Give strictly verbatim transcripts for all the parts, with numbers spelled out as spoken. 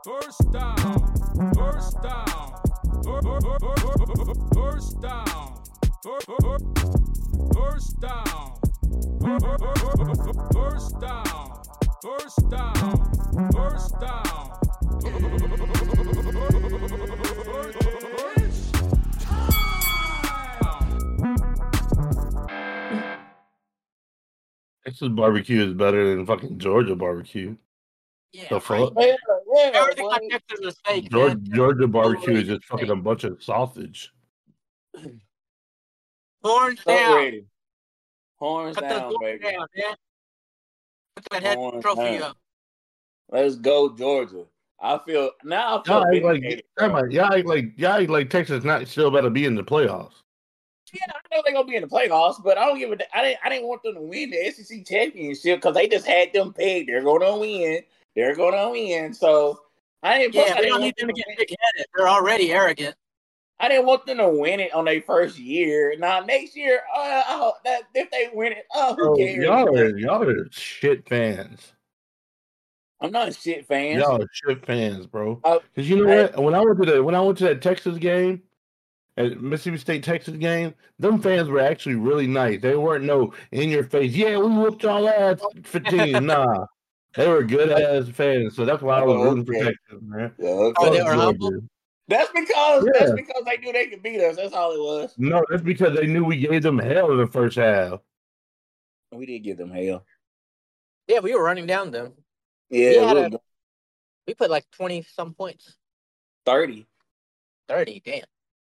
First down. First down. First down. First down. First down. First down. First down. Texas barbecue is better than fucking Georgia barbecue. Yeah, The right. fuck? Yeah, yeah, Everything boy. about Texas is fake, Georgia, man. Georgia barbecue is Overrated just fucking steak. a bunch of sausage. Horns So down. ready. Horns Put those down, horns baby. down, man. Put that head Horns trophy down. up. Let's go, Georgia. I feel now. I feel Y'all act like vindicated. y'all bro. act- y'all act like y'all act like Texas not still better be in the playoffs. Yeah, I know they're gonna be in the playoffs, but I don't give a. I didn't. I didn't want them to win the S E C championship because they just had them pegged. They're gonna win. They're gonna win. So I didn't. plus, Yeah, I we didn't don't need want them them to to get win. big headed. They're already arrogant. I didn't want them to win it on their first year. Now next year, uh, I hope that if they win it, oh, who Bro, cares? y'all man? are y'all are shit fans. I'm not a shit fan. Y'all are shit fans, bro. Uh, Because you know I- what? When I went to the when I went to that Texas game, at Mississippi State Texas game, them fans were actually really nice. They weren't no in your face. Yeah, we whooped y'all ass fifteen. Nah, they were good ass fans. So that's why I was Oh, rooting for okay. Texas, man. Yeah, okay. Oh, they Fuck were Georgia. humble? That's because Yeah. that's because they knew they could beat us. That's all it was. No, that's because they knew we gave them hell in the first half. We did give them hell. Yeah, we were running down them. Yeah, We had we a- were We put like twenty some points. thirty. thirty, damn.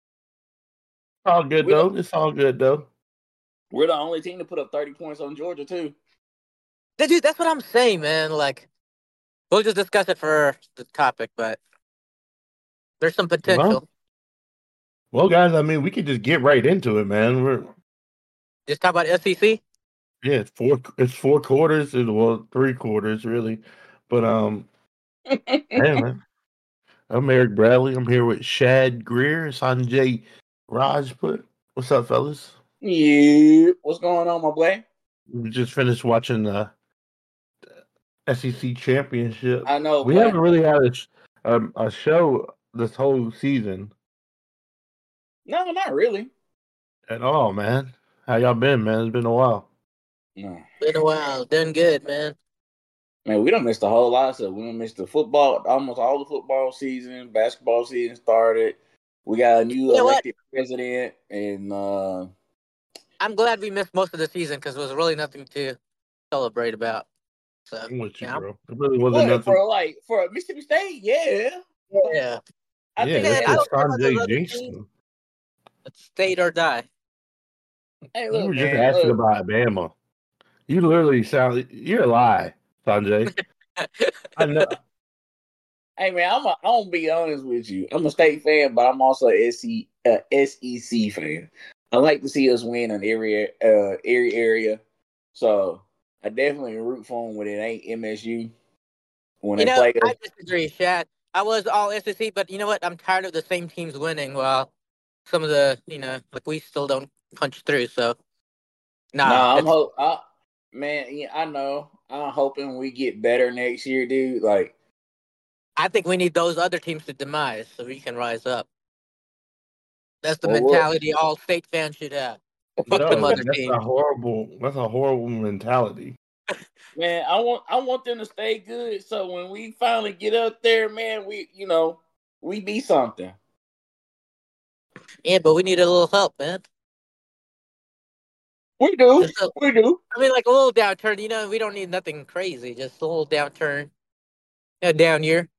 All good We though. It's all good though. We're the only team to put up thirty points on Georgia too. Dude, that's what I'm saying, man. Like, we'll just discuss it for the topic, but there's some potential. Well, guys, I mean, we could just get right into it, man. We're Just talk about S E C. yeah, it's four. It's four quarters. It's, well, three quarters really, but um, hey man, I'm Eric Bradley. I'm here with Shad Greer, Sanjay Rajput. What's up, fellas? Yeah, what's going on, my boy? We just finished watching the S E C championship. I know. We boy. haven't really had a, sh- um, a show this whole season No, not really. at all, man. How y'all been, man? It's been a while. No, Been a while. Doing good, man. man, we don't miss a whole lot of stuff. We don't miss the football. Almost all the football season, basketball season started. We got a new You know what? elected president, and uh, I'm glad we missed most of the season because there was really nothing to celebrate about. So, I'm with you, yeah. bro. It really wasn't what, nothing. for like for Mississippi State, yeah. Yeah. I yeah, think that's they I had, just don't care about those Sanjay other jinxed teams. them. It's state or die. hey, You look, were just man, asking look. about Alabama. You literally sound. You're a lie, Sanjay. I know. Hey man, I'm a, I'm gonna be honest with you. I'm a state fan, but I'm also a S E uh, S E C fan. I like to see us win in every uh every area. So I definitely root for them when it ain't M S U. When You they know, play us. I disagree, Shad. I was all S E C, but you know what? I'm tired of the same teams winning while some of the, you know, like we still don't punch through. So, nah. Nah, I'm it's- hope I, man, yeah, I know. I'm hoping we get better next year, dude. Like I think we need those other teams to demise so we can rise up. That's the Well, what- mentality all state fans should have. Fuck them No, other that's teams. a horrible. That's a horrible mentality. man, I want I want them to stay good. So when we finally get up there, man, we you know, we be something. Yeah, but we need a little help, man. We do. Just a- We do. I mean, like a little downturn. You know, we don't need nothing crazy. Just a little downturn. A down year.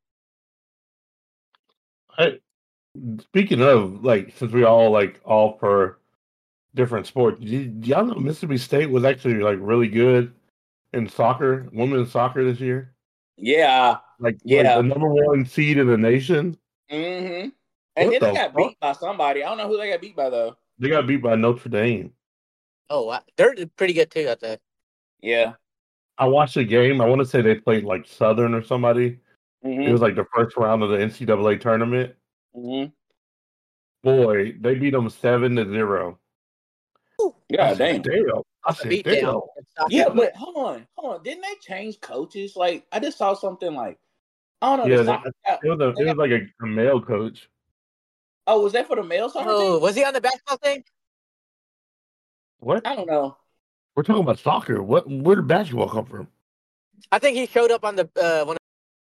Hey, speaking of, like, since we all like all for different sports, did y'all know Mississippi State was actually like really good in soccer, women's soccer this year? Yeah. Like, Yeah. like the number one seed in the nation. Mm-hmm. And What then they the got fuck? beat by somebody. I don't know who they got beat by though. They got beat by Notre Dame. Oh, wow. They're pretty good too, I think. Yeah. I watched the game. I want to say they played like Southern or somebody. Mm-hmm. It was like the first round of the N C double A tournament. Mm-hmm. Boy, they beat them seven to zero. Yeah, I said, damn. damn. I A said, beat damn. down. Yeah, but hold on, hold on. Didn't they change coaches? Like I just saw something like I don't know. The Yeah, soccer. that, it was a, it was like a, a male coach. Oh, was that for the male soccer Oh, team? was he on the basketball thing? What? I don't know. We're talking about soccer. What? Where did basketball come from? I think he showed up on the uh, one of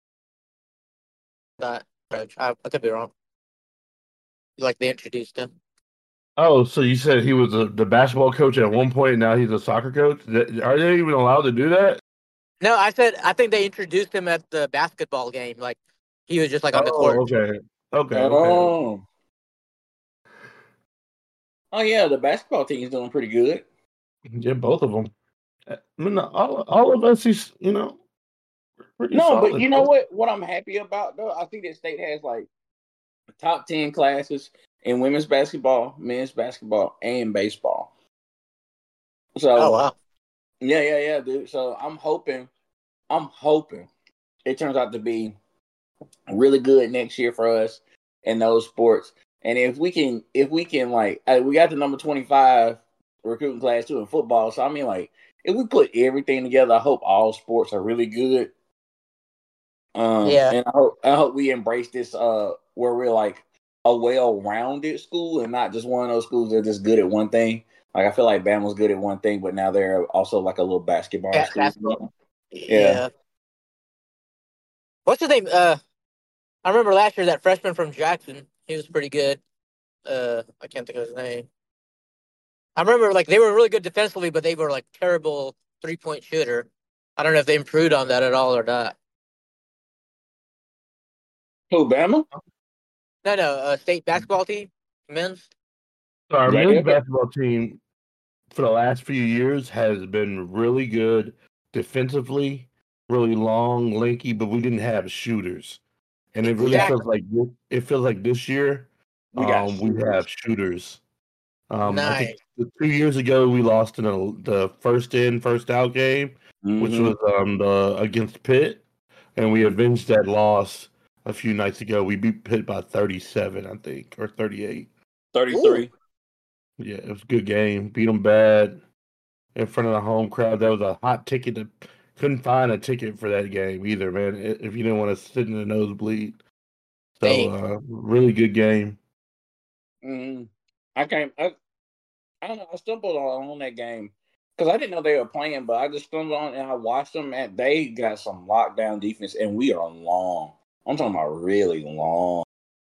that coach. I, I could be wrong. Like they introduced him. Oh, so you said he was a, the basketball coach at one point, and now he's a soccer coach? That- Are they even allowed to do that? No, I said I think they introduced him at the basketball game. Like he was just like on the Oh, court. okay, okay, okay. Oh. Oh yeah, the basketball team's doing pretty good. Yeah, both of them. I mean, all all of us, is you know, pretty No, solid. but you know what? What I'm happy about though, I think that state has like top ten classes in women's basketball, men's basketball, and baseball. So Oh wow. yeah, yeah, yeah, dude. So I'm hoping, I'm hoping it turns out to be really good next year for us in those sports. And if we can, if we can, like, uh, we got the number twenty-five recruiting class too in football. So I mean, like, if we put everything together, I hope all sports are really good. Um, Yeah. and I hope I hope we embrace this uh where we're like a well-rounded school and not just one of those schools that are just good at one thing. Like I feel like Bama's good at one thing, but now they're also like a little basketball Yeah, school. basketball. Yeah. Yeah. What's his name? Uh, I remember last year that freshman from Jackson. He was pretty good. Uh, I can't think of his name. I remember like they were really good defensively, but they were like terrible three point shooter. I don't know if they improved on that at all or not. Who, Bama? No, no, uh, state basketball team, men's. So our They men's did. basketball team for the last few years has been really good defensively, really long, lanky, but we didn't have shooters, and it really Exactly. feels like thi- it feels like this year We got um, we have shooters. Um, I think Nice. two years ago we lost in a, the first in, first out game, which Mhm. was um, the against Pitt, and we avenged that loss a few nights ago. We beat Pitt by thirty-seven, I think, or thirty-eight. thirty-three. Yeah, it was a good game. Beat them bad in front of the home crowd. That was a hot ticket. To, couldn't find a ticket for that game either, man. i- If you didn't want to sit in the nosebleed, so Dang. uh, really good game. Mhm. I came. I, I don't know. I stumbled on, on that game because I didn't know they were playing, but I just stumbled on and I watched them. And they got some lockdown defense, and we are long. I'm talking about really long.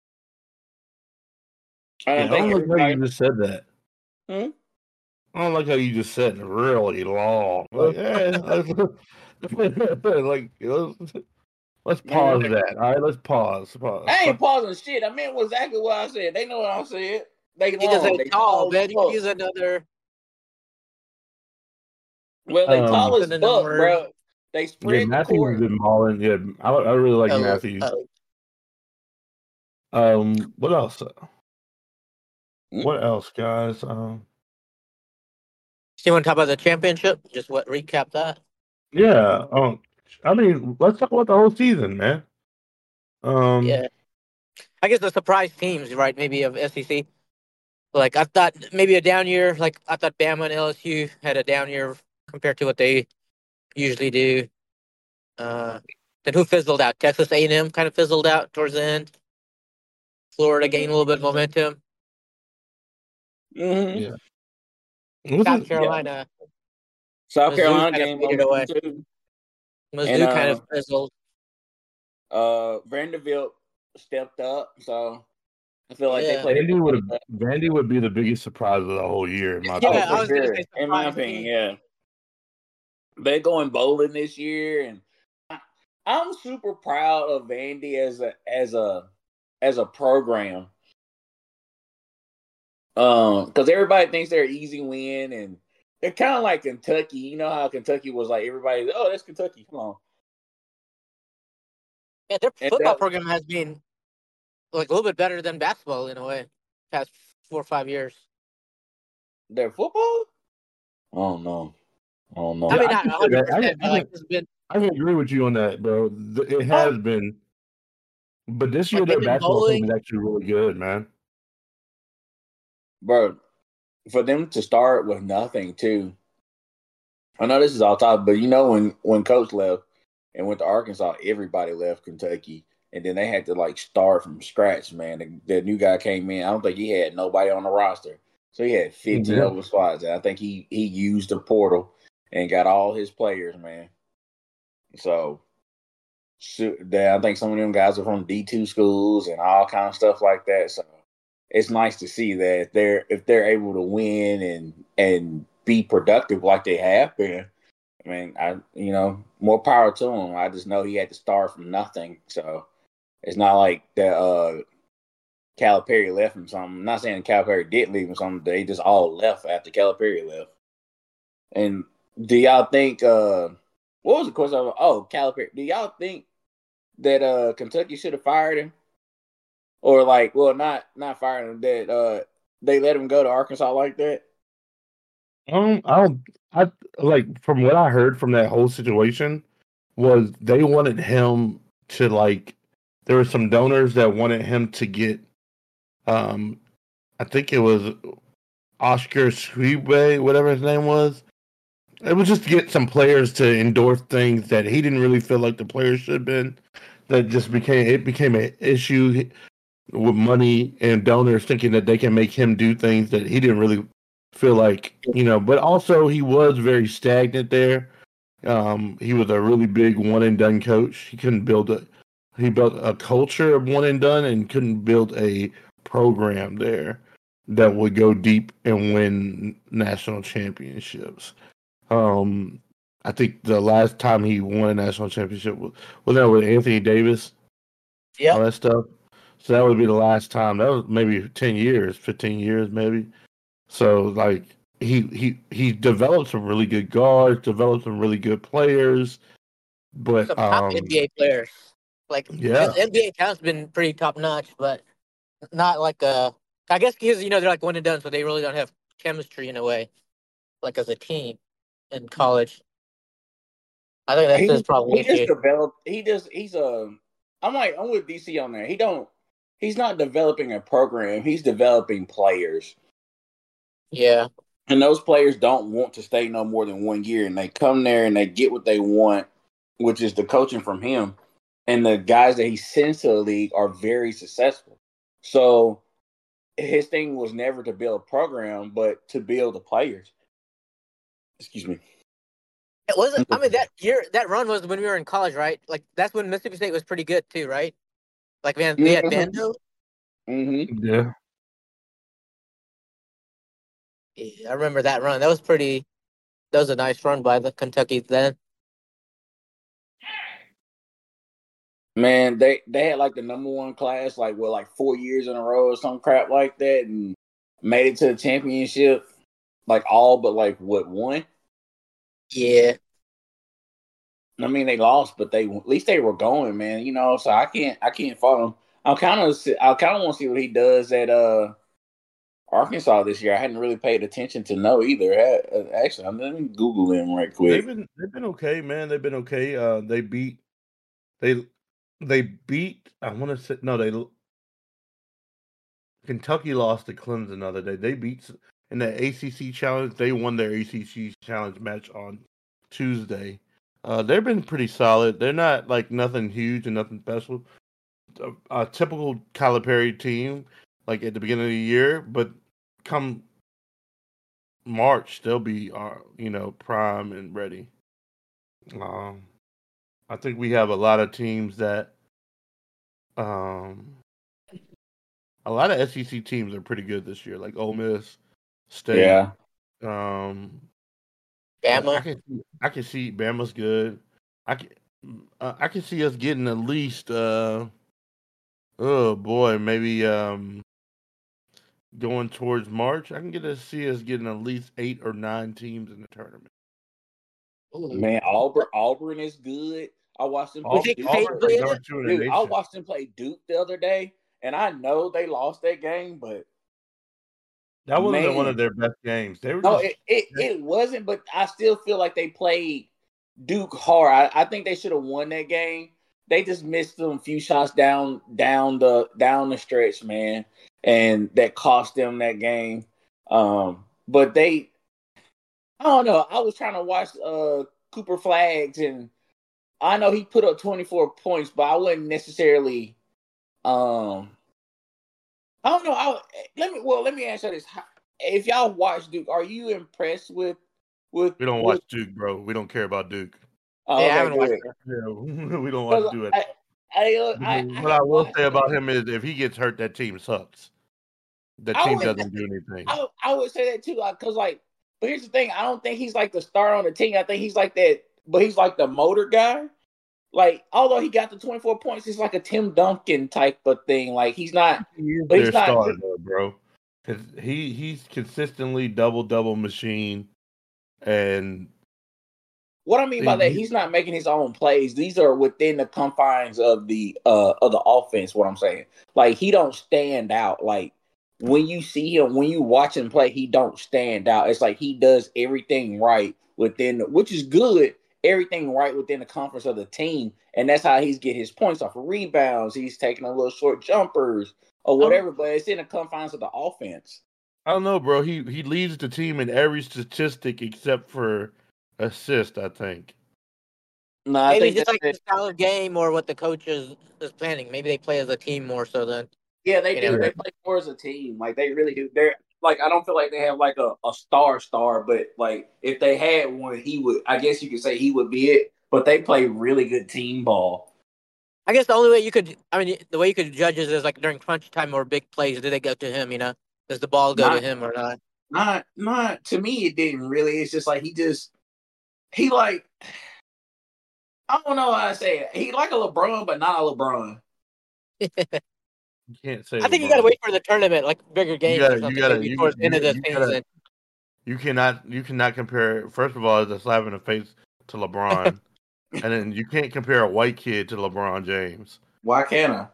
I Yeah, don't I don't think like how everybody. you just said that. Hmm? I don't like how you just said really long. Like, eh, let's, like let's, let's Man, pause that. All right, let's pause. Pause. I ain't pausing shit. I meant exactly what I said. They know what I said. They He just long. say They tall, tall as man. You can fuck. use another Well, they tall Um, as synonym fuck, word. bro. They yeah, spread the Matthews has court. been balling. Yeah, I, I really like Oh, Matthews. oh. Um, what else? Hmm? What else, guys? Um, So you want to talk about the championship? Just what recap that? yeah. Um, I mean, let's talk about the whole season, man. Um, Yeah. I guess the surprise teams, right? Maybe of S E C. Like I thought, maybe a down year. Like I thought Bama and L S U had a down year compared to what they usually do. Uh, then who fizzled out? Texas A and M kind of fizzled out towards the end. Florida gained a little bit of momentum. Mm-hmm. yeah. Was South it? Yeah. Carolina, South Mizzou Carolina kind of game faded away. momentum too. And Mizzou kind uh, of fizzled. uh, Vanderbilt stepped up, so I feel like they Yeah. played a Vandy good would game. have. Vandy would be the biggest surprise of the whole year, in my Yeah, Oh, opinion. I for was gonna sure. say In my surprise opinion, team. yeah. They're going bowling this year, and I, I'm super proud of Vandy as a as a as a program. Um, because everybody thinks they're an easy win, and they're kind of like Kentucky. You know how Kentucky was like everybody, oh, that's Kentucky. Come on. Yeah, their And football that, program has been like a little bit better than basketball in a way. Past four or five years. their football? Oh no. Oh no. I Yeah, mean, I not can say hundred that. I, percent, I but like can. it's been I can agree with you on that, bro. Th- It Oh, has been, but this year like they've their been basketball team bowling. is actually really good, man. bro, for them to start with nothing too. I know this is all top, but you know when when coach left, and went to Arkansas, everybody left Kentucky. And then they had to like start from scratch, man. The, the new guy came in. I don't think he had nobody on the roster. So he had fifteen Yeah. open spots. And I think he he used the portal and got all his players, man. So so, I think some of them guys are from D two schools and all kind of stuff like that. So it's nice to see that if they're if they're able to win and and be productive like they have been. I mean, I you know, more power to him. I just know he had to start from nothing. So it's not like that uh Calipari left him something. I'm not saying Calipari did leave him something. They just all left after Calipari left. And do y'all think uh what was the question? Of, oh, Calipari. Do y'all think that uh Kentucky should have fired him? Or like, well, not not fired him, that uh they let him go to Arkansas like that? Um, I don't. I like from what I heard from that whole situation was they wanted him to like. There were some donors that wanted him to get. Um, I think it was Oscar Schwebe, whatever his name was. It was just to get some players to endorse things that he didn't really feel like the players should have been. That just became it became an issue with money and donors thinking that they can make him do things that he didn't really feel like, you know. But also he was very stagnant there. Um, he was a really big one and done coach. He couldn't build a he built a culture of one and done and couldn't build a program there that would go deep and win national championships. Um, I think the last time he won a national championship was was that with Anthony Davis, Yeah. all that stuff. So that would be the last time. That was maybe ten years, fifteen years, maybe. So like he he he developed some really good guards, developed some really good players, but Some top um, N B A players. Like yeah, his N B A talent's been pretty top notch, but not like uh I guess because you know they're like one and done, so they really don't have chemistry in a way, like as a team in college. I think that's He his just, problem he this just year. developed. He just he's a. I'm like I'm with D C on there. He don't. He's not developing a program. He's developing players, Yeah. and those players don't want to stay no more than one year. And they come there and they get what they want, which is the coaching from him. And the guys that he sends to the league are very successful. So his thing was never to build a program, but to build the players. Excuse me. It wasn't I mean that year that run was when we were in college, right? Like that's when Mississippi State was pretty good too, right? Like man, they had Vando. Mm-hmm. yeah. Yeah, I remember that run. That was pretty that was a nice run by the Kentucky then. Man, they they had like the number one class, like what, like four years in a row or some crap like that, and made it to the championship, like all but like what one. Yeah. I mean, they lost, but they at least they were going, man. You know, so I can't I can't follow him. I kind of I kind of want to see what he does at uh Arkansas this year. I hadn't really paid attention to know either. Actually, I'm let me Google him right quick. They've been they've been okay, man. They've been okay. Uh, they beat they they beat. I want to say no. They Kentucky lost to Clemson the other day. They beat in the A C C challenge. They won their A C C challenge match on Tuesday. Uh, they've been pretty solid. They're not like nothing huge and nothing special. A, a typical Calipari team, like at the beginning of the year, but come March they'll be, uh, you know, prime and ready. Um, I think we have a lot of teams that, um, a lot of S E C teams are pretty good this year, like Ole Miss, State. Yeah. Um, Bama. I can see, I can see Bama's good. I can uh, I can see us getting at least uh oh boy, maybe um going towards March. I can get to see us getting at least eight or nine teams in the tournament. Ooh. Man, Auburn Auburn is good. I watched them We play think Duke. Peyton Auburn play are in number it? two in the Dude, I nation. watched them play Duke the other day, and I know they lost that game, but That wasn't man, one of their best games. They were no, just it, it, it wasn't, but I still feel like they played Duke hard. I, I think they should have won that game. They just missed them a few shots down down the down the stretch, man. And that cost them that game. Um, but they I don't know. I was trying to watch uh Cooper Flags and I know he put up twenty-four points, but I wouldn't necessarily. Um, I don't know. I let me. Well, let me answer this. If y'all watch Duke, are you impressed with with? We don't with, watch Duke, bro. We don't care about Duke. Oh, Yeah, I okay, haven't watched good. it. Yeah, we don't watch Duke. I, I, uh, I, I what I have will watched say it. about him is, if he gets hurt, that team sucks. The I team would- doesn't do anything. I, I would say that too, because like, but here's the thing: I don't think he's like the star on the team. I think he's like that, but he's like the motor guy. Like, although he got the twenty-four points, it's like a Tim Duncan type of thing. Like, he's not, He is but their he's not. star, though, bro. Because he he's consistently double double machine, and What I mean by he- that, he's not making his own plays. These are within the confines of the uh of the offense. What I'm saying, like, he don't stand out. Like, when you see him, when you watch him play, he don't stand out. It's like he does everything right within, the, which is good. Everything right within the conference of the team, and that's how he's get his points off of rebounds. He's taking a little short jumpers or whatever, but it's in the confines of the offense. I don't know, bro. He he leads the team in every statistic except for assist, I think. No, I Maybe think just that's like the it. style of game or what the coach is, is planning. Maybe they play as a team more so than Yeah, they you do. know. They play more as a team. Like, they really do. They're like, I don't feel like they have like a, a star star, but like, if they had one, he would. I guess you could say he would be it. But they play really good team ball. I guess the only way you could, I mean, the way you could judge it is like during crunch time or big plays, do they go to him? You know, does the ball go Not- to him or not? Not, not to me. It didn't really. It's just like he just he like. I don't know how to say it. He like a LeBron, but not a LeBron. You can't say. I think you LeBron. got to wait for the tournament, like bigger games gotta- or you something, gotta- maybe you- towards the end of you- the you gotta- season. You cannot you cannot compare. First of all, it's a slap in the face to LeBron, and then you can't compare a white kid to LeBron James. Why can't I?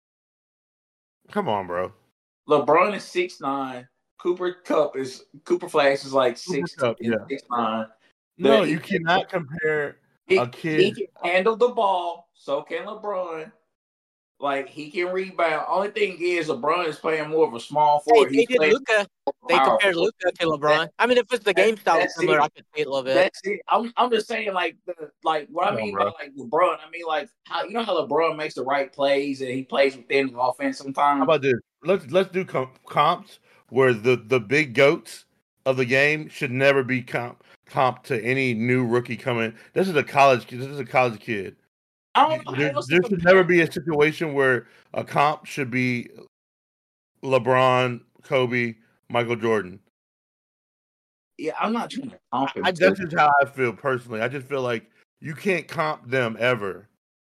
Come on, bro. LeBron is six nine. Cooper Cup is Cooper Flash is like Cooper six Kupp, yeah. six nine. No, The- you cannot compare He, a he kid. can handle the ball, so can LeBron. Like, he can rebound. Only thing is, LeBron is playing more of a small Hey, forward. they He's did playing Luca. They power compared forward. Luca to LeBron. That- I mean, if it's the game style that's similar, it. I could see it a little bit. That's it. I'm, I'm just saying, like, the, like what Come I on, mean bro. by like LeBron. I mean, like, how you know how LeBron makes the right plays and he plays within the offense sometimes. How about this? Let's let's do com- comps where the, the big goats of the game should never be comp comp to any new rookie coming. This is a college kid. This is a college kid. I don't know. There, I don't there should never be a situation where a comp should be LeBron, Kobe, Michael Jordan. Yeah, I'm not trying to comp him. I, that's just how I feel personally. I just feel like you can't comp them ever.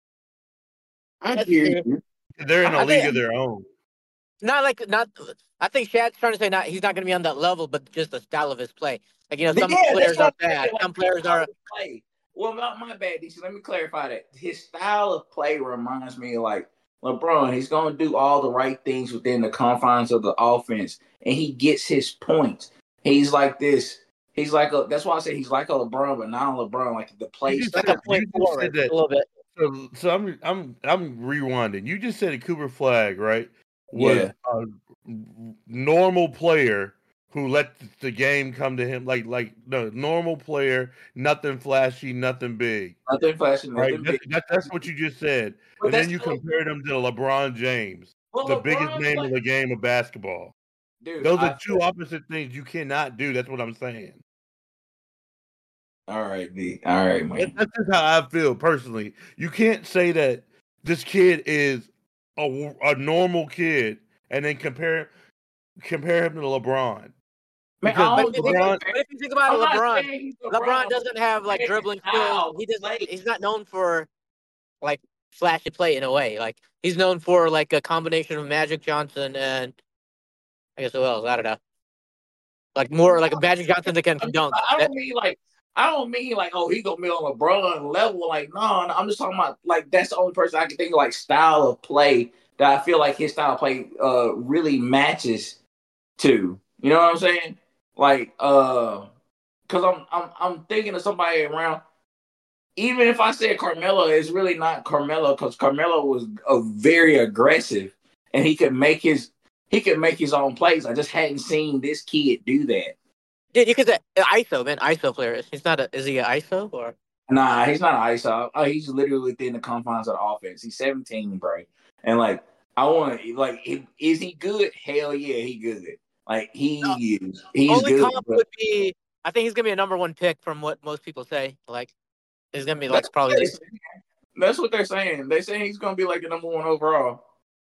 I That's hear true. you. They're in a I league think- of their own. Not like not. I think Shad's trying to say not. He's not going to be on that level, but just the style of his play. Like you know, some Yeah, that's players what are I'm bad. saying, like, Some players style are. of play. Well, not my bad, D C. Let me clarify that. His style of play reminds me of like LeBron. He's going to do all the right things within the confines of the offense, and he gets his points. He's like this. He's like a. That's why I say he's like a LeBron, but not a LeBron. Like the play You just Like style. a point You just forward, said that- a little bit. So, so I'm I'm I'm rewinding. You just said a Cooper Flag, right? Was Yeah. a normal player who let the game come to him, like like the normal player, nothing flashy, nothing big, Nothing flashing. right? Nothing That's, big. that, that's what you just said, But and that's then you still- compared him to LeBron James, Well, the LeBron biggest name play- in the game of basketball. Dude, Those I- are two opposite things you cannot do. That's what I'm saying. All right, B. All right, That- man. That's just how I feel personally. You can't say that this kid is a, a normal kid and then compare compare him to LeBron. Man, Because I But don't if, think- you, but if you think about I'm it, not LeBron, saying he's LeBron doesn't have like saying dribbling his style skills. He of doesn't. play. He's not known for like flashy play in a way. Like he's known for like a combination of Magic Johnson and I guess who else? I don't know. Like more like a Magic Johnson that can I, mean, dunk. I don't mean like I don't mean like oh he gonna be on LeBron level. Like no, no, I'm just talking about like that's the only person I can think of like style of play that I feel like his style of play uh really matches to. You know what I'm saying? Like uh, cause I'm I'm I'm thinking of somebody around. Even if I said Carmelo, it's really not Carmelo because Carmelo was a very aggressive and he could make his he could make his own plays. I just hadn't seen this kid do that. Dude, you could say uh, I S O man, I S O player. He's not a. Is he an I S O or? Nah, he's not an ice out. Oh, he's literally within the confines of the offense. He's seventeen, bro. And like, I want to like, if, is he good? Hell yeah, he good. Like he is. He's Only good. comp But would be, I think he's gonna be a number one pick from what most people say. Like, he's gonna be that's, like probably. what that's what they're saying. They say he's gonna be like the number one overall.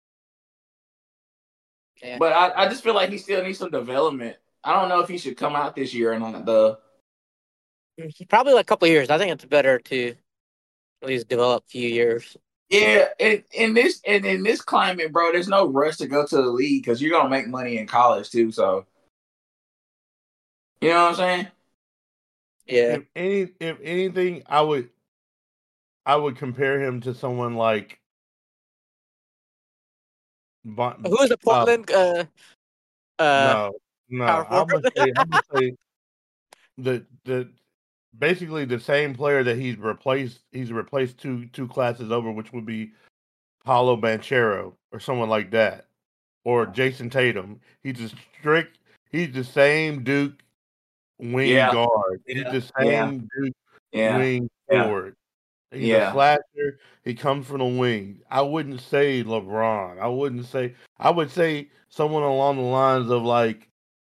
Yeah. But I, I just feel like he still needs some development. I don't know if he should come out this year or not. Though. Probably like a couple of years. I think it's better to at least develop a few years. Yeah, in, in this and in this climate, bro, there's no rush to go to the league because you're gonna make money in college too. So, you know what I'm saying? Yeah. If any, if anything, I would, I would compare him to someone like. Bon, Who is the Portland? Uh, uh, uh, no, no. power I'm gonna forward? say, I'm gonna say the the basically the same player that he's replaced. He's replaced two two classes over, which would be Paulo Banchero or someone like that, or Jason Tatum. He's a strict. He's the same Duke wing Yeah. guard. He's Yeah. the same Duke Yeah. wing Yeah. forward. He's Yeah. a slasher. He comes from the wing. I wouldn't say LeBron. I wouldn't say. I would say someone along the lines of like.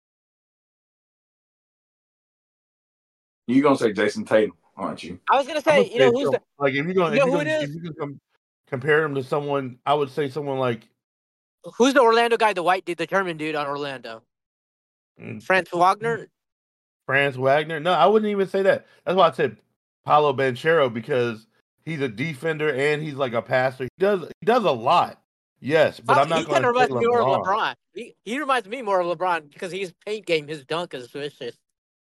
You're gonna say Jason Tatum, aren't you? I was gonna I'm say, gonna you know, say who's some- the, like if you're gonna you if know you're who gonna it if is? you can com- compare him to someone, I would say someone like Who's the Orlando guy? The white dude, the German dude on Orlando. mm, Franz Wagner. Franz Wagner. No, I wouldn't even say that. That's why I said Paulo Banchero because he's a defender and he's like a passer. He does he does a lot. Yes, but I'm He not kind going of to say reminds me more of LeBron. LeBron. He he reminds me more of LeBron because his paint game, his dunk is vicious.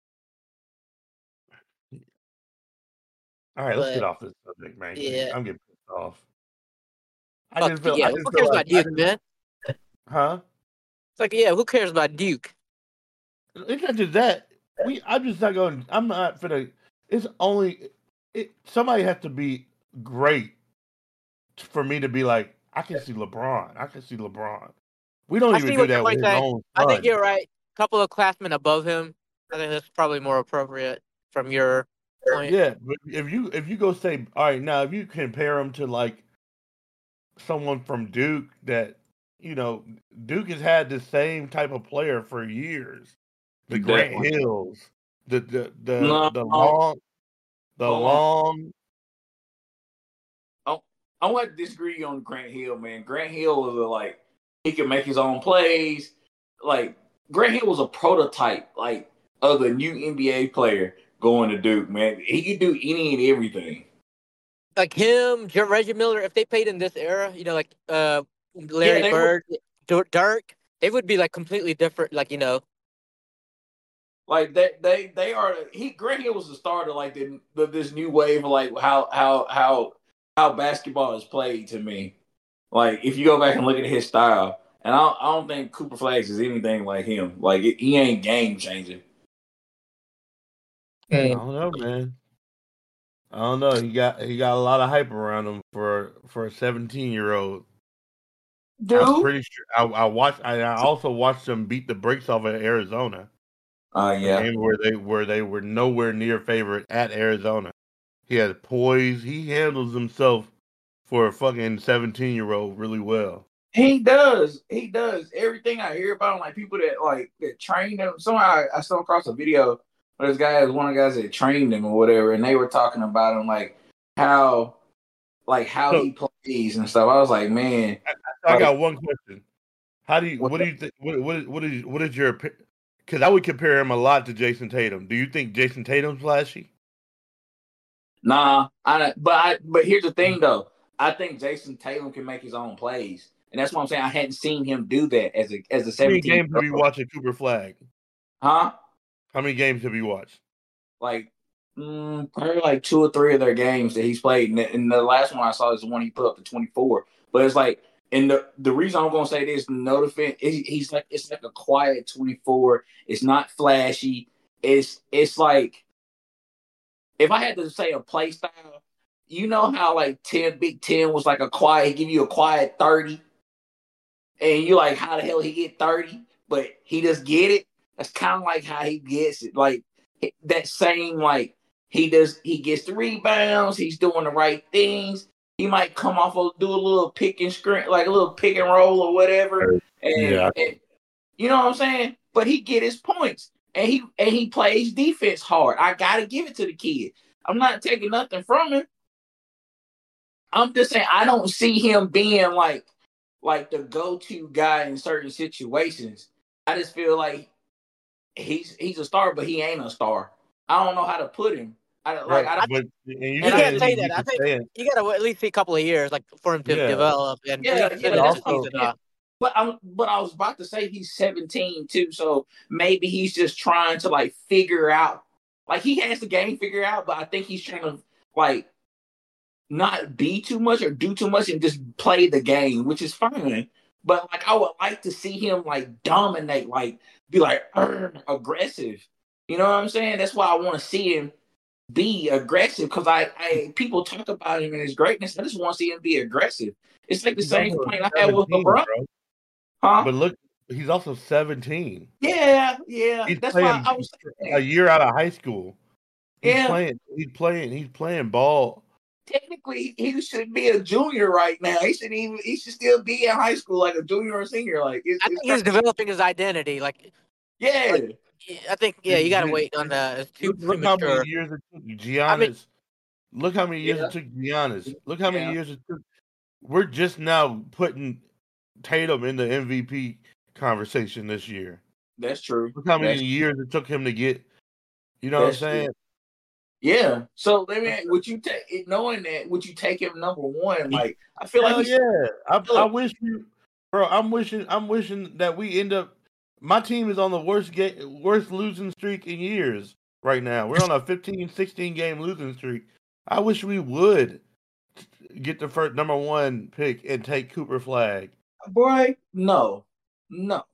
All right, let's get But off this subject, man. 'Cause yeah, I'm getting pissed off. I fuck just feel. yeah. I Who just feel cares like. about I Duke, just, man? huh? It's like, yeah, who cares about Duke? It's not just that. We. I'm just not going. I'm not gonna. It's only. It. Somebody has to be great for me to be like. I can see LeBron. I can see LeBron. We don't I even see do what you're that with his saying. own I think son. you're right. A couple of classmen above him. I think that's probably more appropriate from your point. Yeah, but if you if you go say, all right, now if you compare him to like someone from Duke that you know Duke has had the same type of player for years, the Grant Definitely. Hills, the the the No, the long the hold on. long. I, I want to disagree on Grant Hill, man. Grant Hill was a, like he can make his own plays. Like Grant Hill was a prototype, like of the new N B A player going to Duke, man. He could do any and everything. Like him, Jer- Reggie Miller, if they played in this era, you know, like uh, Larry Yeah, they Bird, Dir- Dirk, they would be like completely different. Like, you know, Like they, they, they are. He Grant Hill was the starter, like the, the this new wave of like how how how how basketball is played to me. Like if you go back and look at his style, and I don't, I don't think Cooper Flags is anything like him. Like it, he ain't game changing. I don't know, man. I don't know. He got he got a lot of hype around him for for a seventeen year old. I'm Dude. pretty sure I, I watched. I, I also watched them beat the brakes off of Arizona. Uh A yeah. game where they where they were nowhere near favorite at Arizona. He had poise. He handles himself for a fucking seventeen year old really well. He does. He does. Everything I hear about him, like people that like that trained him. Somehow I, I stumbled across a video where this guy is one of the guys that trained him or whatever, and they were talking about him like how like how So- he plays and stuff. I was like, man, I Like- got one question. How do you? What's What do you think? What what what is what is your? Because I would compare him a lot to Jason Tatum. Do you think Jason Tatum's flashy? nah, I don't- but I but here's the thing though. I think Jason Tatum can make his own plays. And that's what I'm saying. I hadn't seen him do that as a as a How many seventeen. games have you watched at Cooper Flag? Huh? How many games have you watched? Like mm, probably like two or three of their games that he's played. And the, and the last one I saw is the one he put up to twenty-four. But it's like, and the, the reason I'm gonna say this, no defense, is he's like it's like a quiet twenty-four. It's not flashy. It's it's like if I had to say a play style, you know how like ten Big Ten was like a quiet, give you a quiet thirty. And you like, how the hell he get thirty? But he just get it. That's kind of like how he gets it. Like that same, like He does. He gets the rebounds. He's doing the right things. He might come off of do a little pick and screen, like a little pick and roll or whatever. And, Yeah. and you know what I'm saying? But he get his points, and he and he plays defense hard. I gotta give it to the kid. I'm not taking nothing from him. I'm just saying I don't see him being like like the go-to guy in certain situations. I just feel like he's he's a star, but he ain't a star. I don't know how to put him. I like. Right, I don't, but and you, You And I- can't saying say he- that. you I can think say it. you got to at least see a couple of years, like for him to Yeah. develop and Yeah, at least yeah, finish that's the what- season yeah. off. But I'm but I was about to say he's seventeen too, so maybe he's just trying to like figure out, like he has the game figured out, but I think he's trying to like not be too much or do too much and just play the game, which is fine. But like I would like to see him like dominate, like be like "Arr," aggressive. You know what I'm saying? That's why I want to see him be aggressive because I, I people talk about him and his greatness. I just want to see him be aggressive. It's like the He's same also complaint I had with seventeen, LeBron. bro. Huh? But look, he's also seventeen. Yeah, yeah. He's That's playing why I was saying a year out of high school. He's Yeah. playing. He's playing. He's playing ball. technically he should be a junior right now. He should even he should still be in high school like a junior or senior. Like it's, I it's think he's developing his identity. Like, yeah. I think, yeah, you got to Dude, wait on the. It's too Look, look how premature. many years it took Giannis. I mean- look how many years Yeah. it took Giannis. Look how many Yeah. years it took. We're just now putting Tatum in the M V P conversation this year. That's true. Look how many That's- years it took him to get. You know That's what I'm saying? true. Yeah. So let me would you take it knowing that would you take him number one? Like I feel Hell like he's, yeah. I, I Look. wish you, bro. I'm wishing. I'm wishing that we end up. My team is on the worst game, worst losing streak in years right now. We're on a fifteen, sixteen game losing streak. I wish we would get the first number one pick and take Cooper Flag. boy, no. No.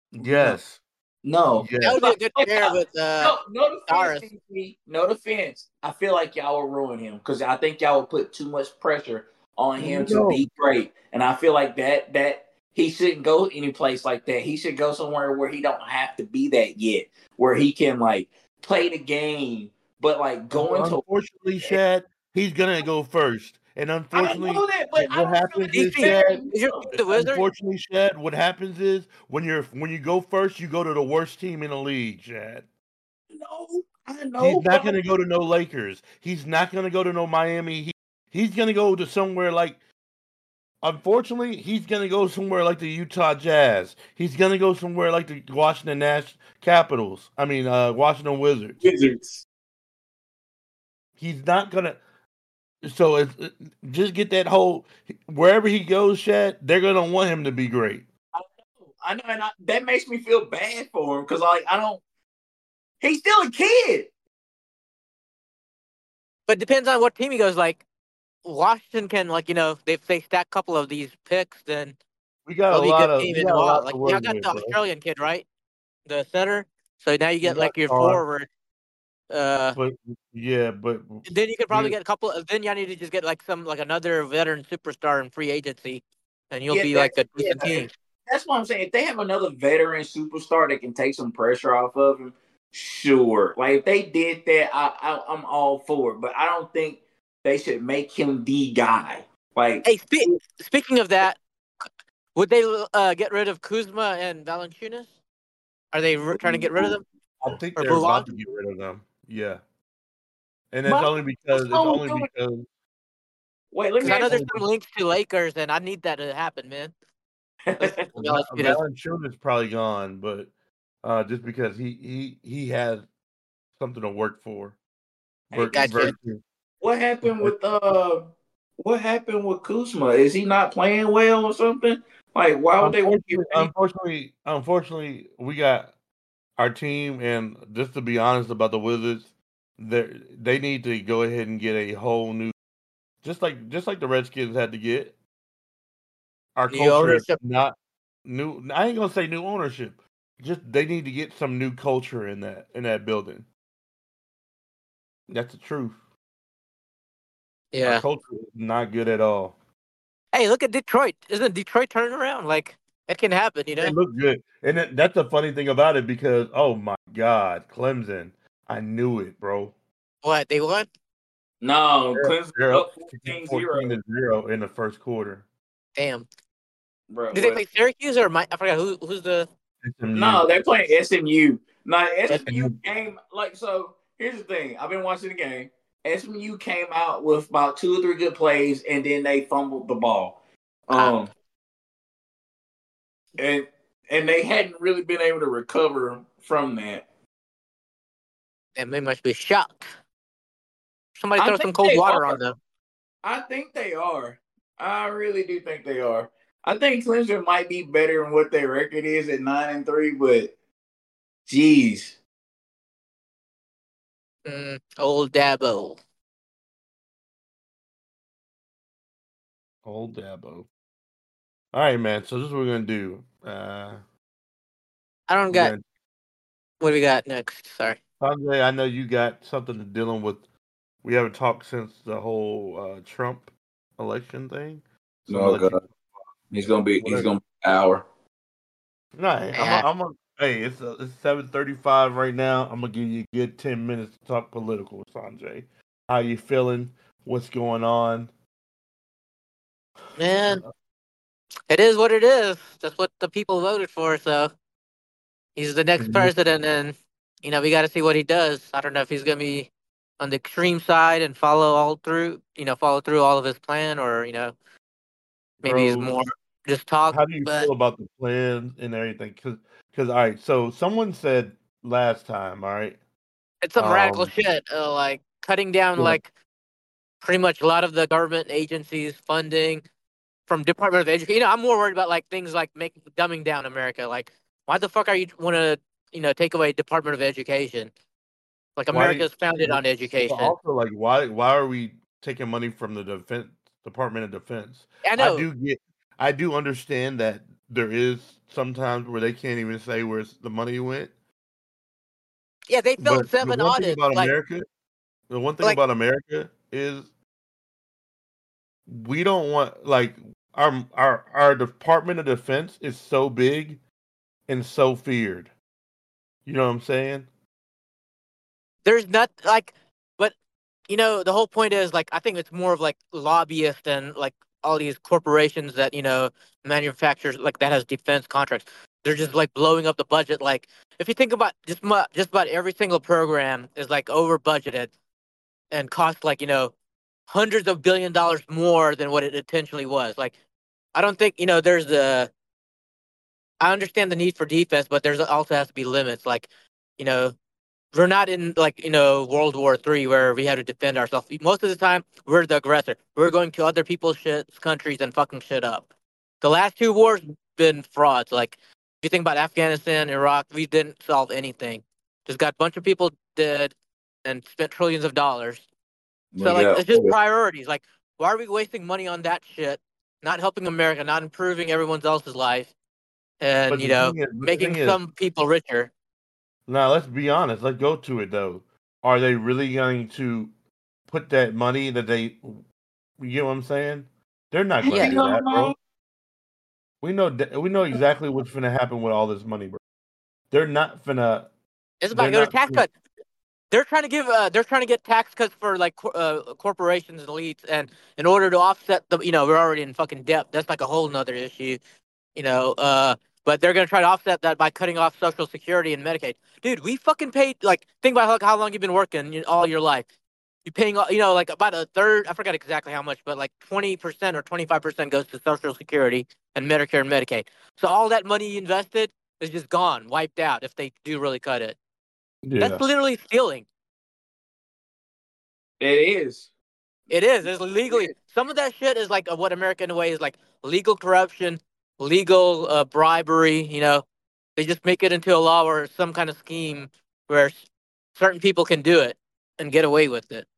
Yes. No. Yes. That would be a good Oh, pair yeah. with. Uh, No, no Cyrus. defense, D C. No defense. I feel like y'all will ruin him because I think y'all will put too much pressure on him to No. be great. And I feel like that that he shouldn't go any place like that. He should go somewhere where he don't have to be that yet, where he can like play the game, but like going to. Unfortunately, Shad, he's gonna go first. And I unfortunately, know that, but what I don't feel happens like is, he's fair. Shad, is your the Wizards? unfortunately, Shad, what happens is when you're when you go first, you go to the worst team in the league, Shad. No, I know. He's not but- going to go to no Lakers. He's not going to go to no Miami. He, he's going to go to somewhere like. Unfortunately, he's going to go somewhere like the Utah Jazz. He's going to go somewhere like the Washington Nash Capitals. I mean, uh, Washington Wizards. Wizards. He's not going to. So it's, it, just get that whole. Wherever he goes, Shad, they're going to want him to be great. I know, and I, that makes me feel bad for him because like I don't. He's still a kid. But depends on what team he goes. Like Washington can, like you know, if they stack a couple of these picks, then We got they'll a be a lot good of. team we as got a well. lot Like to y'all work got with, the bro. Australian kid, right? The center. So now you get got like your Carr. forward. Uh, But yeah, but then you could probably we- get a couple. Then y'all need to just get like some like another veteran superstar in free agency, and you'll Yeah, be like a that's- decent yeah, team. That's what I'm saying. If they have another veteran superstar that can take some pressure off of him, sure. Like if they did that, I, I I'm all for it. But I don't think they should make him the guy. Like Hey, spe- speaking of that, would they uh, get rid of Kuzma and Valanciunas? Are they re- trying to get rid of them? I think Or they're move about on? to get rid of them. Yeah, and it's But- only because it's Oh, only do it. because wait, let Because me I know ask there's some links to Lakers, and I need that to happen, man. you. Val- Valanciunas. Valanciunas probably gone, but uh, just because he he he has something to work for. Hey, Ver- gotcha. versus- What happened with uh? What happened with Kuzma? Is he not playing well or something? Like why would they? Unfortunately, unfortunately, unfortunately, we got our team, and just to be honest about the Wizards, they they need to go ahead and get a whole new, just like just like the Redskins had to get. Our New culture is ownership. not new. I ain't gonna say new ownership. Just they need to get some new culture in that in that building. That's the truth. Our Yeah. culture is not good at all. Hey, look at Detroit. Isn't Detroit turning around? Like it can happen, you know. They look good, and that, that's the funny thing about it because oh my God, Clemson! I knew it, bro. What, they won? No, They're, Clemson they're up up fourteen fourteen zero. to zero in the first quarter. Damn. Bro, Did they what? play Syracuse or my? I forgot who. Who's the? S M U. No, they're playing S M U. No, S- S M U came like so. Here's the thing. I've been watching the game. S M U came out with about two or three good plays, and then they fumbled the ball. Ah. Um, and and they hadn't really been able to recover from that. And they must be shocked. Somebody I throw think some cold they water are. on them. I think they are. I really do think they are. I think Clemson might be better than what their record is at nine and three, but geez. Mm, old Dabo. Old Dabo. All right, man. So this is what we're gonna do. Uh, I don't we're got. gonna, What do we got next? Sorry. Sanjay, I know you got something to dealing with. We haven't talked since the whole uh, Trump election thing. So I'm No gonna let God, you. he's gonna be. He's Whatever. gonna be an hour. No, I'm. A, Yeah. I'm. A, hey, it's uh it's seven thirty-five right now. I'm gonna give you a good ten minutes to talk political, Sanjay. How you feeling? What's going on? Man, it is what it is. That's what the people voted for. So he's the next president, and you know we got to see what he does. I don't know if he's gonna be on the extreme side and follow all through. You know, follow through all of his plan, or you know maybe he's Bro, more just talk. how do you But feel about the plans and everything? Because, because, all right. So someone said last time, all right. it's some radical Um, shit, uh, like cutting down yeah, like pretty much a lot of the government agencies funding from Department of Education. You know, I'm more worried about like things like making dumbing down America. Like, why the fuck are you want to you know take away Department of Education? Like, why do you, America's founded on but education. also like why why are we taking money from the defense Department of Defense? I I know. do get, I do understand that there is sometimes where they can't even say where the money went. Yeah, they But failed the seven one thing audits. about Like, America, the one thing like about America is we don't want like our our our Department of Defense is so big and so feared. You know what I'm saying? there's not like, but you know, the whole point is like I think it's more of like lobbyists and like all these corporations that you know manufacturers like that has defense contracts. They're just like blowing up the budget. Like if you think about just mu- just about every single program is like over budgeted and costs like you know hundreds of billion dollars more than what it intentionally was. Like I don't think you know there's the I understand the need for defense, but there's also has to be limits. Like you know we're not in like you know World War Three where we have to defend ourselves. Most of the time, we're the aggressor. We're going to other people's shit countries and fucking shit up. The last two wars been frauds. Like if you think about Afghanistan, Iraq, we didn't solve anything. Just got a bunch of people dead and spent trillions of dollars. So We like got. it's just priorities. Like why are we wasting money on that shit? Not helping America, not improving everyone else's life, and But you the know thing is, but the making thing is, some people richer. now let's be honest. Let's go to it though. Are they really going to put that money that they? You get what I'm saying? They're not going to Yeah. do that, bro. We know we know exactly what's going to happen with all this money, bro. They're not finna. It's about They're to go to not. tax cut. They're trying to give. Uh, they're trying to get tax cuts for like cor- uh, corporations and elites, and in order to offset the, you know, we're already in fucking debt. That's like a whole nother issue, you know. Uh, but they're gonna try to offset that by cutting off Social Security and Medicaid. Dude, we fucking paid like think about how, how long you've been working you- all your life. You're paying, all- you know, like about a third. I forgot exactly how much, but like twenty percent or twenty five percent goes to Social Security and Medicare and Medicaid. So all that money you invested is just gone, wiped out if they do really cut it. That's Yeah. literally stealing. It is. It is. It's legally. Some of that shit is like uh, what America in a way is like legal corruption, legal uh, bribery. You know, they just make it into a law or some kind of scheme where s- certain people can do it and get away with it.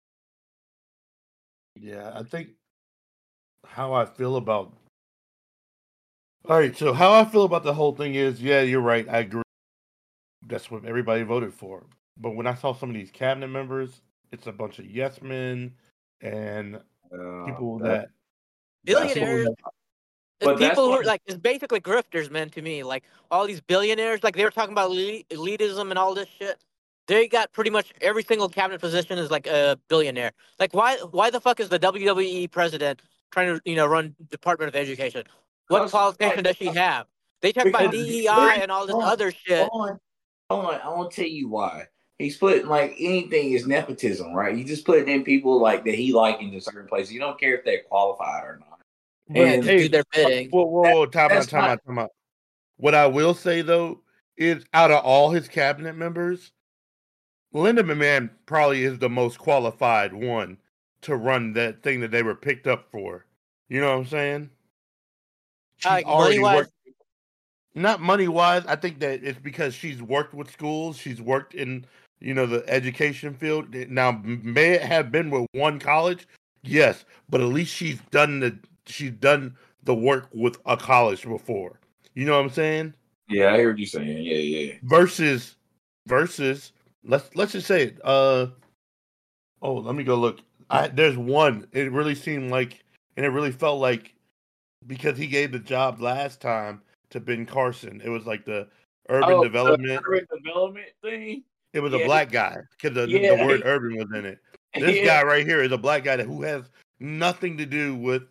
Yeah, I think how I feel about. All right, so how I feel about the whole thing is, yeah, you're right. I agree. That's what everybody voted for. But when I saw some of these cabinet members, it's a bunch of yes men and Uh, people that, that that's people Billionaires. that It's but that's people who why. are like it's basically grifters, man. To me, like all these billionaires, like they were talking about elite, elitism and all this shit. they got pretty much every single cabinet position is like a billionaire. Like why why the fuck is the W W E president trying to you know run Department of Education? What Cause qualification does she have? They talk about because D E I and all this hold on, other shit. hold on, hold on. I want to tell you why. He's putting like anything is nepotism, right? You just putting in people like that he like into certain places. You don't care if they're qualified or not. But And hey, Do their bidding. whoa, whoa, that, whoa, time out, that's time not. out, time out. What I will say though is, out of all his cabinet members, Linda McMahon probably is the most qualified one to run that thing that they were picked up for. You know what I'm saying? She's Like money already wise, worked. Not money wise. I think that it's because she's worked with schools. She's worked in you know the education field. Now, may it have been with one college? Yes, but at least she's done the she's done the work with a college before. You know what I'm saying? Yeah, I hear what you're saying. Yeah, yeah. Versus, versus. Let's let's just say it. Uh oh, let me go look. I there's one. It really seemed like, and it really felt like because he gave the job last time to Ben Carson. It was like the urban Oh, the development. urban development thing. It was a Yeah, black guy because the, the yeah, word urban was in it. This yeah. guy right here is a black guy that, who has nothing to do with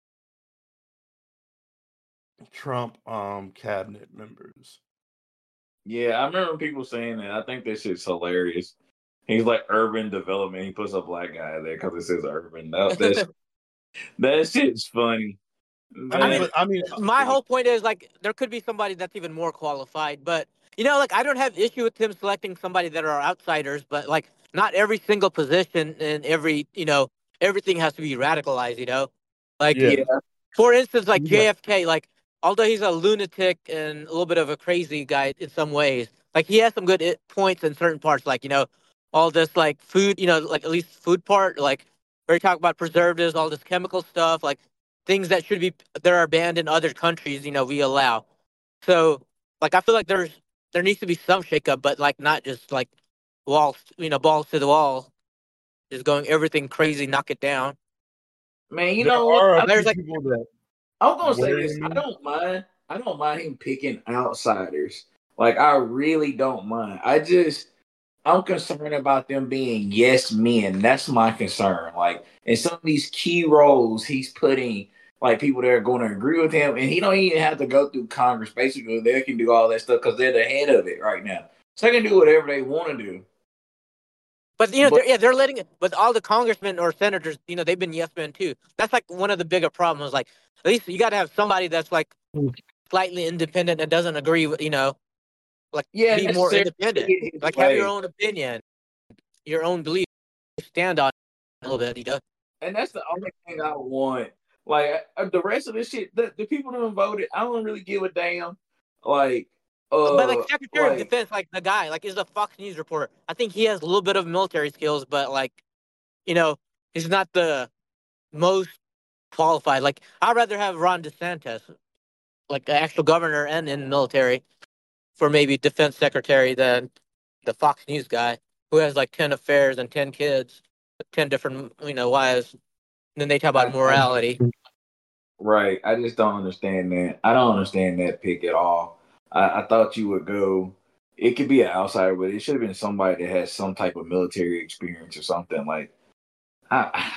Trump um cabinet members. Yeah, I remember people saying that. I think this shit's hilarious. He's like urban development. He puts a black guy there because it says urban. That that's, that shit's funny. I I mean, mean, but I mean, my whole point is like there could be somebody that's even more qualified, but you know, like I don't have issue with him selecting somebody that are outsiders, but like not every single position and every you know everything has to be radicalized. You know, like yeah, Yeah, for instance, like yeah. J F K, like although he's a lunatic and a little bit of a crazy guy in some ways, like he has some good i- points in certain parts, like you know all this like food, you know, like at least food part, like where you talk about preservatives, all this chemical stuff, like things that should be that are banned in other countries, you know, we allow. So, like, I feel like there's there needs to be some shakeup, but like not just like walls, you know, balls to the wall, just going everything crazy, knock it down. man. You There know what? are a I, There's few like, people that I'm gonna say worry this. I me. don't mind. I don't mind him picking outsiders. Like I really don't mind. I just I'm concerned about them being yes men. That's my concern. Like in some of these key roles, he's putting like people that are going to agree with him, and he don't even have to go through Congress. Basically, they can do all that stuff because they're the head of it right now. So they can do whatever they want to do. but you know, But they're, yeah, they're letting it. But all the congressmen or senators, you know, they've been yes men too. That's like one of the bigger problems. Like, at least you got to have somebody that's like slightly independent and doesn't agree with, you know, like yeah, be more necessarily independent. get his Like have your way. own opinion, your own belief, stand on it a little bit. You know. And that's the only thing I want. Like uh, the rest of this shit, the, the people who voted, I don't really give a damn. Like, But uh, like Secretary of like Defense, like the guy, like is a Fox News reporter. I think he has a little bit of military skills, but like, you know, he's not the most qualified. Like I'd rather have Ron DeSantis, like the actual governor and in the military, for maybe defense secretary than the Fox News guy who has like ten affairs and ten kids, ten different, you know, wives. And then they talk about I, I, morality. right. I just don't understand that. I don't understand that pick at all. I, I thought you would go. It could be an outsider, but it should have been somebody that has some type of military experience or something. Like, I,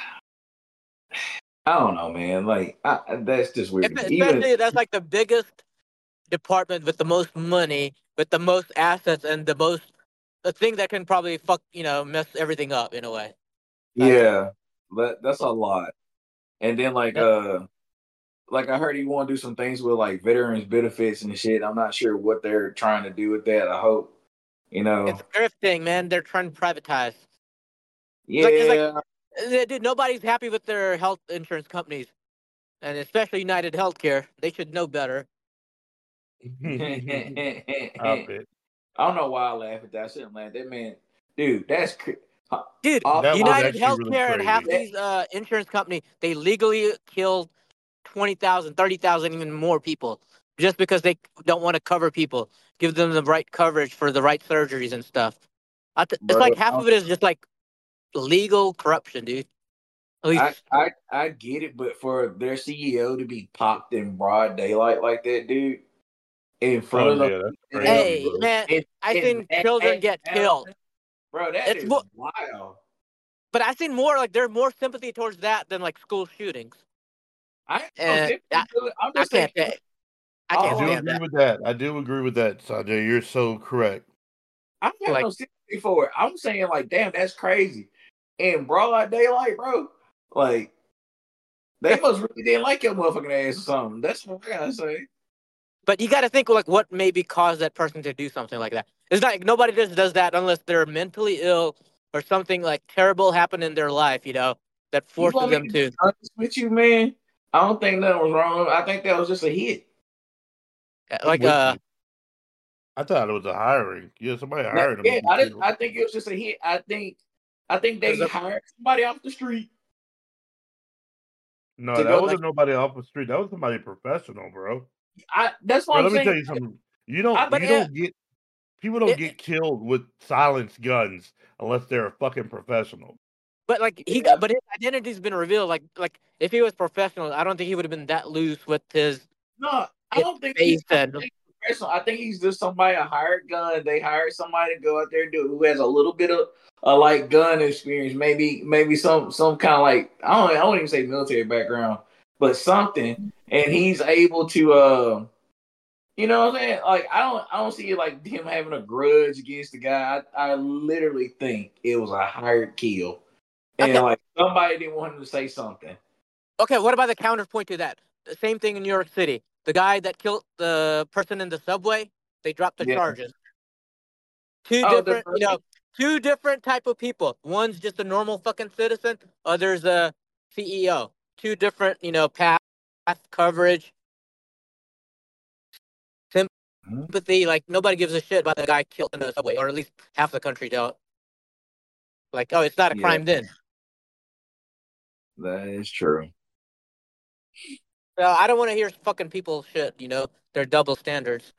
I don't know, man. Like, I, that's just weird to me. Even Especially that's like the biggest department with the most money, with the most assets, and the most the thing that can probably fuck you know mess everything up in a way. Like yeah, that, that's a lot. And then like, uh. like I heard he want to do some things with like veterans benefits and shit. I'm not sure what they're trying to do with that. I hope you it's know. grifting, man. They're trying to privatize. It's like it's like, Yeah, uh, dude, nobody's happy with their health insurance companies, and especially United Healthcare. They should know better. I I bet don't know why I laugh at that. I shouldn't laugh. That man, dude, that's cr- uh, Dude, off that was United actually really Healthcare and half crazy. these uh, insurance company, they legally killed twenty thousand, thirty thousand, even more people just because they don't want to cover people, give them the right coverage for the right surgeries and stuff. I th- it's like bro. half of it is just like legal corruption, dude. At I, least, I I get it, but for their C E O to be popped in broad daylight like that, dude, in front Oh of yeah, that's the crazy, hey, bro. man, in, I in seen that children get killed. bro, that It's is more, wild. but I've seen more like there's more sympathy towards that than like school shootings. I ain't no And sympathy I, to it. I'm I just saying. can't say I I can't All do I'm, stand agree that. with that. I do agree with that, Sanjay. You're so correct. I don't have Like no sympathy for it. I'm saying like, damn, that's crazy. In broad daylight, bro. Like they must really didn't like your motherfucking ass or something. That's what I gotta say. But you got to think like what maybe caused that person to do something like that. It's not like nobody just does that unless they're mentally ill or something like terrible happened in their life, you know, that You forces want me them to be to honest with you, man? I don't think nothing was wrong. I think that was just a hit. I'm like with uh you. I thought it was a hiring. Yeah, somebody Now, hired him to yeah, be I didn't. killed. I think it was just a hit. I think. I think they because hired somebody off the street No, to that go. like wasn't nobody off the street. That was somebody professional, bro. I. That's what Bro, I'm let me tell saying. you something. You don't I. but you it, don't get people don't it, get killed with silenced guns unless they're a fucking professional. but like he Yeah. got but his identity's been revealed. Like like if he was professional, I don't think he would have been that loose with his No, I his don't think he's face and professional. I think he's just somebody a hired gun. They hired somebody to go out there and do it who has a little bit of a like gun experience. Maybe maybe some some kind of like I don't I don't even say military background, but something. And he's able to uh you know what I'm saying? Like I don't I don't see it like him having a grudge against the guy. I, I literally think it was a hired kill. And okay. like somebody didn't want him to say something. Okay, what about the counterpoint to that? The same thing in New York City. The guy that killed the person in the subway, they dropped the Yeah. charges. Two Oh, the different, you know, two different type of people. One's just a normal fucking citizen. Other's a C E O. Two different, you know, path coverage, sympathy. Like nobody gives a shit about the guy killed in the subway, or at least half the country don't. Like, oh, it's not a yeah, crime then. that is true. So I don't want to hear fucking people shit. You know, their double standards.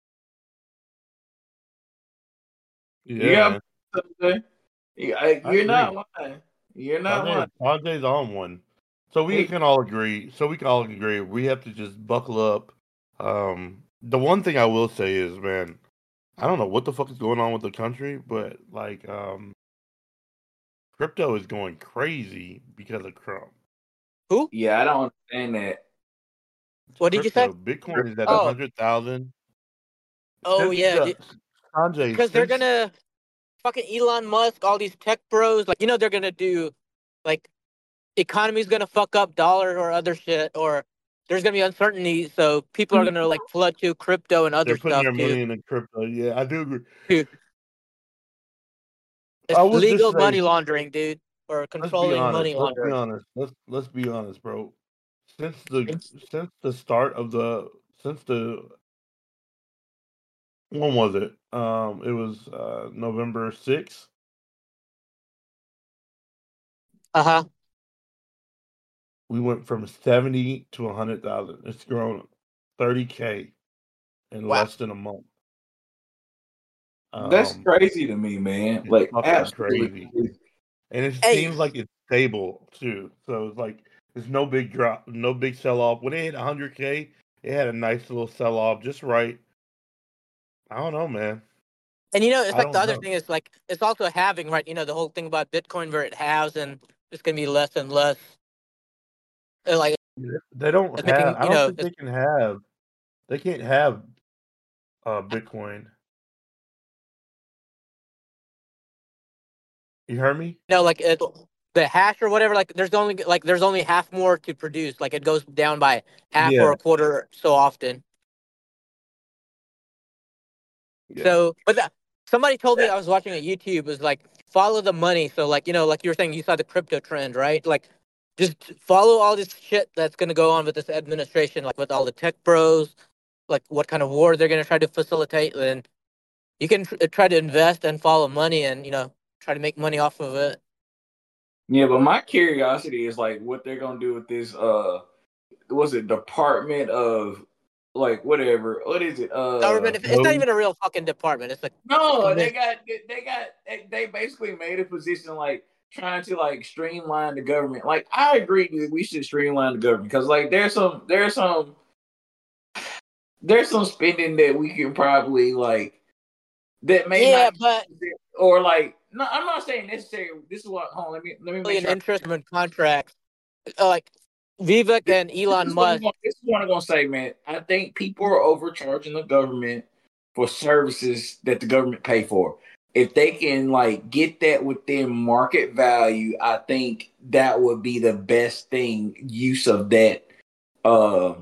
Yeah, You got man. something. Yeah, I- I you're not agree. lying. You're not Sanjay, lying. Sanjay's on one. So we He- can all agree. So we can all agree. We have to just buckle up. Um, the one thing I will say is, man, I don't know what the fuck is going on with the country, but like, um, crypto is going crazy because of Trump. Who? yeah, I don't understand that. What did you say? Crypto, Bitcoin is at a Oh, hundred thousand. oh Since yeah, the Sanjay, because they're since gonna fucking Elon Musk, all these tech bros, like you know they're gonna do like economy's gonna fuck up dollar or other shit, or there's gonna be uncertainty, so people are gonna like flood to crypto and they're other putting stuff their too. money in the crypto, yeah, I do agree. Dude, I it's would just legal say, money laundering, dude, or let's be controlling honest. money Let's be laundering. honest. Let's let's be honest, bro. Since the since the start of the since the when was it? Um, it was uh November sixth. Uh huh. We went from seventy to a hundred thousand. It's grown thirty k in Wow. less than a month. That's Um, crazy to me, man. it's Like fucking absolutely crazy, crazy. and it Hey, seems like it's stable too. So it's like there's no big drop, no big sell off. When it hit hundred k, it had a nice little sell off, just right. I don't know, man. and you know it's I like the don't other know. thing is like it's also halving, right? You know the whole thing about Bitcoin where it halves and it's gonna be less and less. Uh, Like They don't it's have. making, I you don't know, think it's they can have. They can't have uh Bitcoin. You heard me? you know like it, the hash or whatever. Like there's only like there's only half more to produce. Like it goes down by half or Yeah. a quarter so often. Yeah. So, but that, somebody told me I was watching a YouTube was like follow the money. So like you know like you were saying you saw the crypto trend, right? Like just follow all this shit that's gonna go on with this administration, like with all the tech bros, like what kind of war they're gonna try to facilitate, and you can tr- try to invest and follow money and you know try to make money off of it. Yeah, but my curiosity is like what they're gonna do with this. Uh, was it Department of like whatever? What is it? Uh, Government, it's not No. even a real fucking department. It's like no, they commission. got they got they, they basically made a position like trying to like streamline the government. Like I agree that we should streamline the government because like there's some there's some there's some spending that we can probably like that may Yeah, not but or like no, I'm not saying necessary. This is what. Hold on, let me let me make Billion sure. interest in contracts, uh, like Vivek and This Elon is what I'm Musk. gonna, this is what I'm gonna say, man. I think people are overcharging the government for services that the government pay for. If they can like get that within market value, I think that would be the best thing use of that uh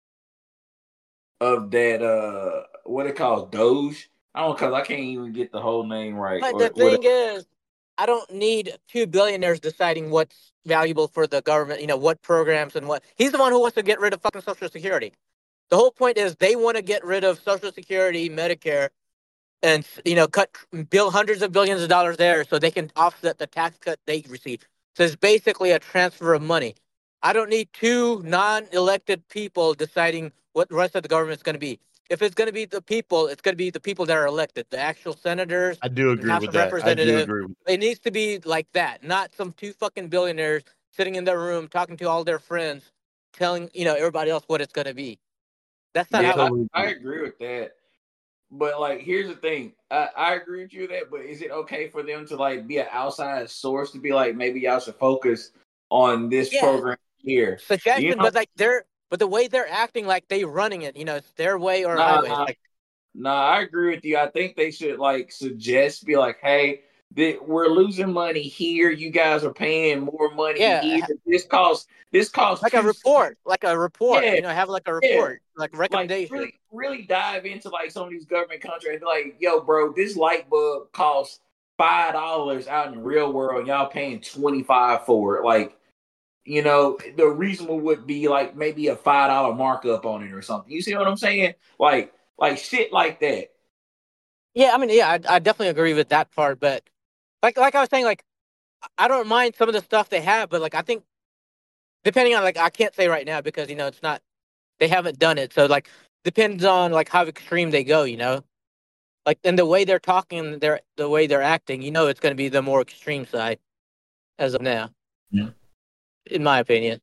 of that uh what it calls Doge. I don't cause I can't even get the whole name right But or the whatever. thing is, I don't need two billionaires deciding what's valuable for the government. You know what programs and what. He's the one who wants to get rid of fucking Social Security. The whole point is they want to get rid of Social Security, Medicare, and you know cut bill hundreds of billions of dollars there so they can offset the tax cut they receive. So it's basically a transfer of money. I don't need two non-elected people deciding what the rest of the government is going to be. If it's going to be the people, it's going to be the people that are elected, the actual senators I do and agree House with of that. I do Representatives. agree with It needs to be like that, not some two fucking billionaires sitting in their room talking to all their friends, telling you know everybody else what it's going to be. That's not I Yeah, how. totally I, I agree. agree with that. But like, here's the thing. I, I agree with you with that. But is it okay for them to like be an outside source to be like, maybe y'all should focus on this Yeah, program here? You suggestion, know, but like they're but the way they're acting, like they running it. You know, it's their way or nah, highway. It's like nah. I agree with you. I think they should like suggest, be like, hey, that we're losing money here. You guys are paying more money here. yeah, This costs. This costs like a two. report, like a report. Yeah, You know, have like a yeah. report, like Like recommendation. really, really dive into like some of these government contracts. Like, yo, bro, this light bulb costs five dollars out in the real world. Y'all paying twenty five for it. Like, you know, the reasonable would be like maybe a five dollar markup on it or something. You see what I'm saying? Like, like shit like that. Yeah, I mean, yeah, I, I definitely agree with that part. But like like I was saying, like I don't mind some of the stuff they have, but like I think depending on like I can't say right now because you know it's not they haven't done it. So like depends on like how extreme they go. You know, like and the way they're talking, they're the way they're acting. You know, it's going to be the more extreme side as of now, Yeah. in my opinion.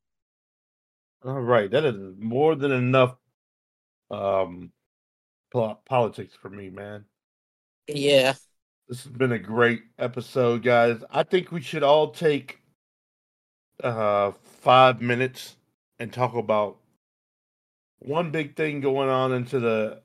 All right, that is more than enough um po- politics for me, man. Yeah. This has been a great episode, guys. I think we should all take uh five minutes and talk about one big thing going on into the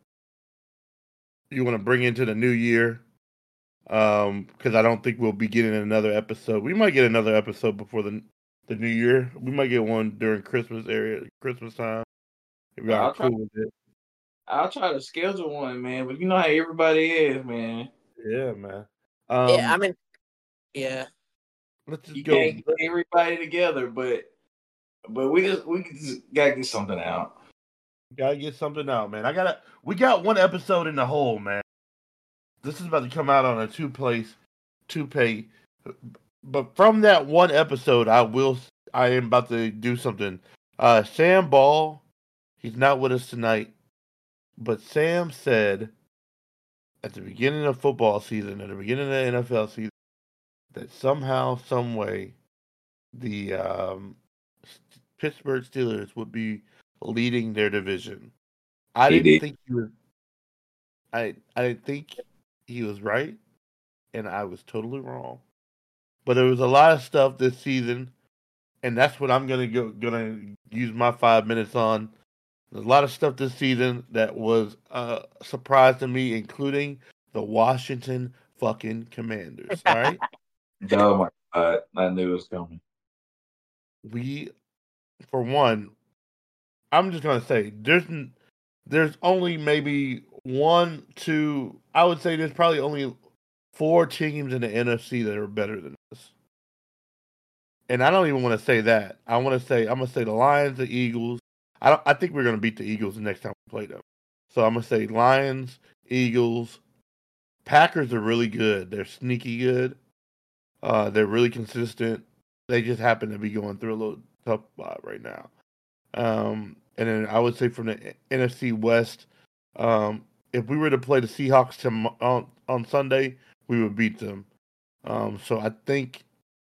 you want to bring into the new year. Um, because I don't think we'll be getting another episode. We might get another episode before the the new year. We might get one during Christmas area, Christmas time. If y'all are I'll try. cool with it. I'll try to schedule one, man. But you know how everybody is, man. Yeah, man. Yeah, I Um, mean, yeah. let's just You go. can't get everybody together, but but we just we just gotta get something out. Gotta get something out, man. I gotta. We got one episode in the hole, man. This is about to come out on a two place, two pay. But from that one episode, I will. I am about to do something. Uh, Sam Ball, he's not with us tonight, but Sam said at the beginning of football season, at the beginning of the N F L season, that somehow, some way, the um, Pittsburgh Steelers would be leading their division. I He didn't did. think he was. I I didn't think he was right, and I was totally wrong. But there was a lot of stuff this season, and that's what I'm gonna go gonna use my five minutes on. There's a lot of stuff this season that was a surprise to me, including the Washington fucking Commanders. All right, Oh my god, I knew it was coming. we, for one, I'm just gonna say there's n- there's only maybe one, two. I would say there's probably only four teams in the N F C that are better than us. And I don't even want to say that. I want to say I'm gonna say the Lions, the Eagles. I don't, I think we're gonna beat the Eagles the next time we play them. So I'm gonna say Lions, Eagles, Packers are really good. They're sneaky good. Uh, they're really consistent. They just happen to be going through a little tough spot right now. Um, and then I would say from the N F C West, um, if we were to play the Seahawks tom- on on Sunday, we would beat them. Um, so I think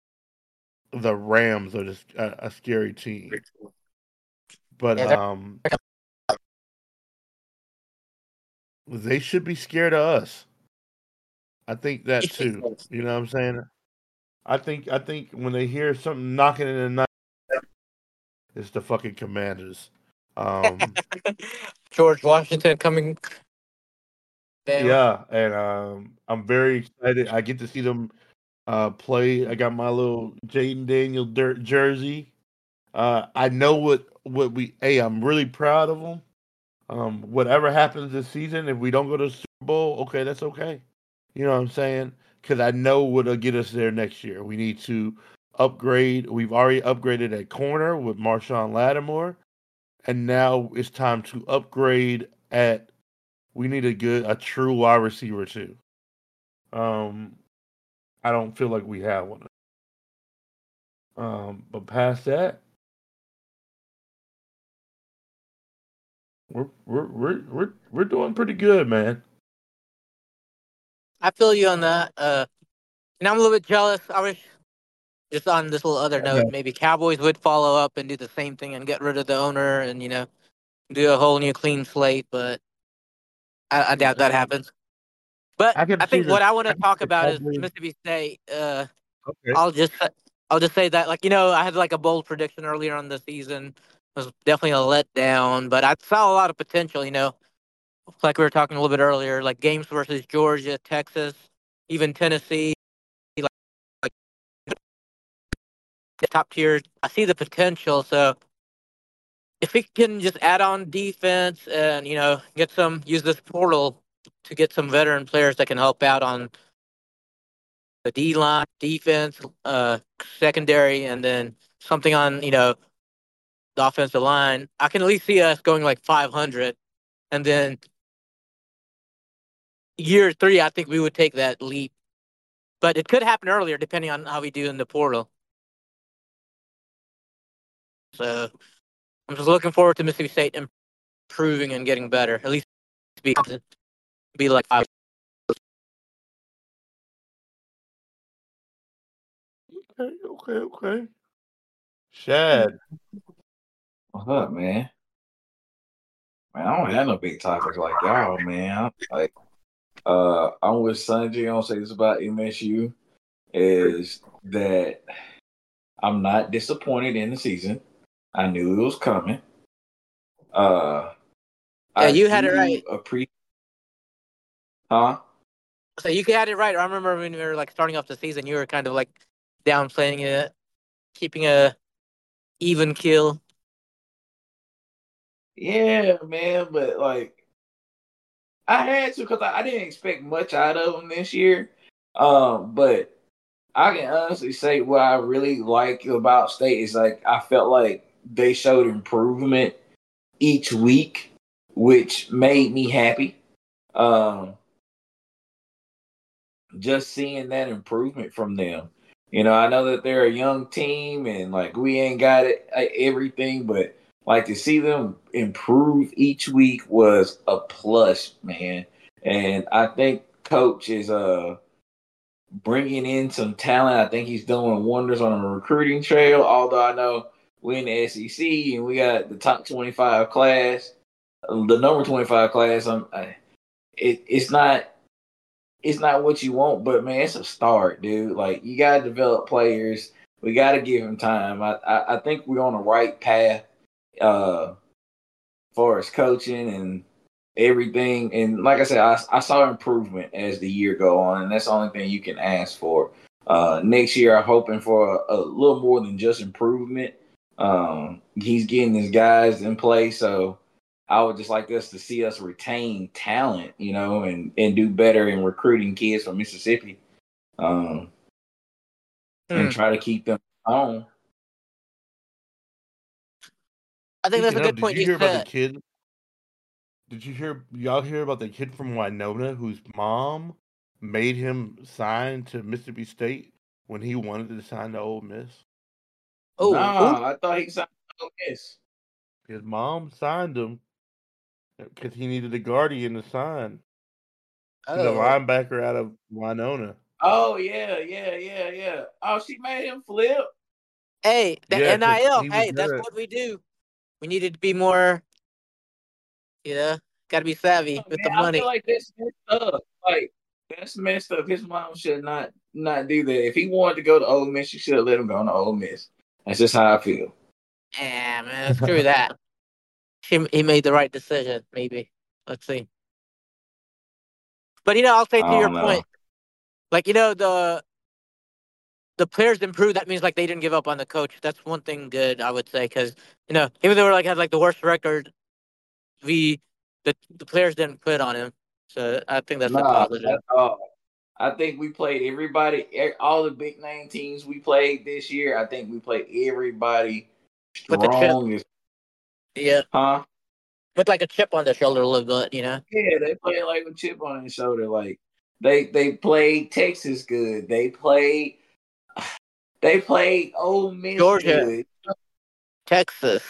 the Rams are just a, a scary team, but Yeah, they're um, they should be scared of us. I think that too. You know what I'm saying? I think I think when they hear something knocking in the night, it's the fucking Commanders. Um, George Washington coming down. yeah, and um, I'm very excited. I get to see them uh, play. I got my little Jaden Daniel dirt jersey. Uh, I know what what we. Hey, I'm really proud of them. Um, whatever happens this season, if we don't go to the Super Bowl, okay, that's okay. You know what I'm saying? Because I know what'll get us there next year. We need to upgrade. We've already upgraded at corner with Marshawn Lattimore, and now it's time to upgrade at. We need a good, a true wide receiver too. Um, I don't feel like we have one. Um, but past that, we're we're we're we're we're doing pretty good, man. I feel you on that. Uh, and I'm a little bit jealous. I wish, just on this little other note, maybe Cowboys would follow up and do the same thing and get rid of the owner and, you know, do a whole new clean slate. But I, I doubt that happens. But I I, can see think the what I want I to can see talk the about is Cowboys. Mississippi State. Uh, Okay. I'll just I'll just say that, like, you know, I had like a bold prediction earlier on the season. It was definitely a letdown, but I saw a lot of potential. You know, like we were talking a little bit earlier, like games versus Georgia, Texas, even Tennessee, like, like the top tiers. I see the potential. So if we can just add on defense and, you know, get some, use this portal to get some veteran players that can help out on the D line, defense, uh, secondary, and then something on, you know, the offensive line, I can at least see us going like five hundred, and then year three, I think we would take that leap. But it could happen earlier, depending on how we do in the portal. So I'm just looking forward to Mississippi State improving and getting better. At least be be like five. Okay, okay, okay. Shad. What's up, man? Man, I don't have no big topics like y'all, man. Like, uh, I'm with Sanjay. I'm gonna say this about M S U is that I'm not disappointed in the season. I knew it was coming. Uh, Yeah, I you had it do right. appreciate, huh? So you had it right. I remember when we were like starting off the season, you were kind of like downplaying it, keeping a even kill. Yeah, man, but like I had to because I, I didn't expect much out of them this year. Um, but I can honestly say what I really like about State is like I felt like they showed improvement each week, which made me happy. Um, just seeing that improvement from them. You know, I know that they're a young team and like we ain't got it everything, but like to see them improve each week was a plus, man. And I think coach is uh bringing in some talent. I think he's doing wonders on a recruiting trail. Although I know we in the S E C and we got the top twenty-five class, the number twenty-five class. I'm, I, it, it's not it's not what you want, but man, it's a start, dude. Like you gotta develop players. We gotta give them time. I I, I think we're on the right path uh for us coaching and everything. And like I said, I, I saw improvement as the year go on, and that's the only thing you can ask for. Uh, next year, I'm hoping for a, a little more than just improvement. Um, he's getting his guys in place, so I would just like us to see us retain talent, you know, and, and do better in recruiting kids from Mississippi, um, Hmm. and try to keep them on. I think that's Speaking a of, good did point you you hear about the said. kid? Did you hear y'all hear about the kid from Winona whose mom made him sign to Mississippi State when he wanted to sign to Ole Miss? Oh, who? Nah, I thought he signed on this. His mom signed him because he needed a guardian to sign. He's a Oh, linebacker out of Winona. Oh yeah, yeah, yeah, yeah. Oh, she made him flip. hey, the Yeah, because N I L. he was Hey, that's gonna. what we do. We needed to be more, you know, got to be savvy Oh, with man, the I feel money. like that's messed up. Like That's messed up. His mom should not not do that. If he wanted to go to Ole Miss, she should have let him go to Ole Miss. That's just how I feel. Yeah, man, screw that. He he made the right decision. Maybe. Let's see. But you know, I'll say to I your don't know. point, like you know the the players improved. That means like they didn't give up on the coach. That's one thing good I would say because you know even though they were like had like the worst record, we the the players didn't quit on him. So I think that's a Nah, positive. uh, I think we played everybody, e- all the big name teams we played this year. I think we played everybody With the chip, strong as yeah, huh? with like a chip on their shoulder a little bit, you know. Yeah, they played like a chip on their shoulder. Like they they played Texas good. They played they played Ole Miss Georgia, good. Texas.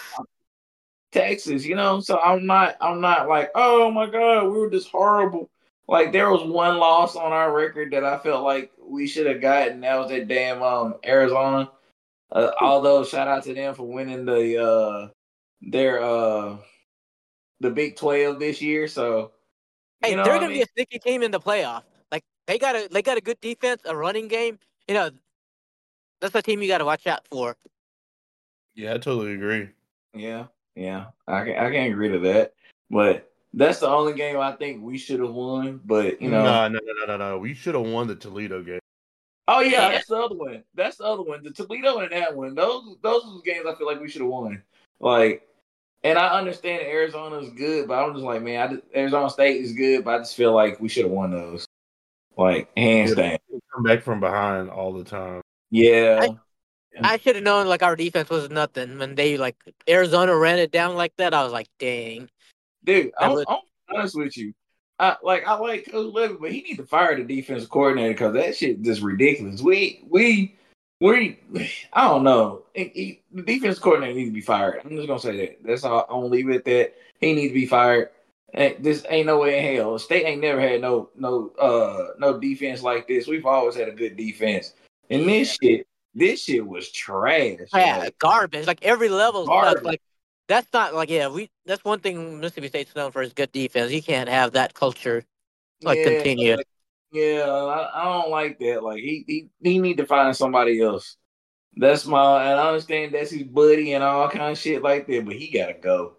Texas, you know. So I'm not I'm not like, oh my god, we were just horrible. Like there was one loss on our record that I felt like we should have gotten. That was that damn um Arizona. Uh, although shout out to them for winning the uh their uh the Big twelve this year. So you Hey, know they're what I gonna be mean? a sneaky team in the playoff. Like they got a they got a good defense, a running game. You know, that's a team you got to watch out for. Yeah, I totally agree. Yeah, yeah. I can I can agree to that. But that's the only game I think we should have won. But you know, No, no, no, no, no, no. We should have won the Toledo game. oh yeah, Yeah. that's the other one. That's the other one. The Toledo and that one. Those those are the games I feel like we should have won. Like, and I understand Arizona's good, but I'm just like, man, I just, Arizona State is good, but I just feel like we should have won those. Like hands Yeah, down. we come back from behind all the time. Yeah. I, I should have known like our defense was nothing when they like Arizona ran it down like that. I was like, dang. Dude, That I'm, was, I'm honest with you. I like I like Coach Levy, but he need to fire the defense coordinator because that shit just ridiculous. We we we I don't know. He, he, the defense coordinator needs to be fired. I'm just gonna say that. That's all. I'm gonna leave it at that. He needs to be fired. And this ain't no way in hell. State ain't never had no no uh no defense like this. We've always had a good defense. And this shit, this shit was trash. yeah, Like garbage. Like every level sucks. garbage. Like that's not like yeah. We that's one thing Mississippi State's known for is good defense. You can't have that culture like Yeah, continue. yeah, I, I don't like that. Like he, he he need to find somebody else. That's my and I understand that's his buddy and all kind of shit like that, but he gotta go.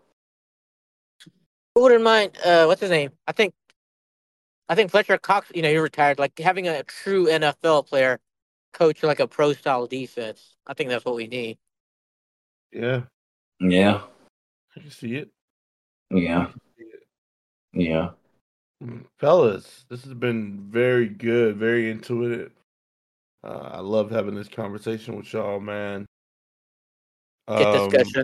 Who wouldn't mind? Uh, what's his name? I think I think Fletcher Cox. You know, he retired. Like having a true N F L player coach like a pro style defense. I think that's what we need. Yeah, Yeah, I can see it. yeah, yeah. Mm, Fellas, this has been very good, very intuitive. Uh, I love having this conversation with y'all, man. Good Um, discussion.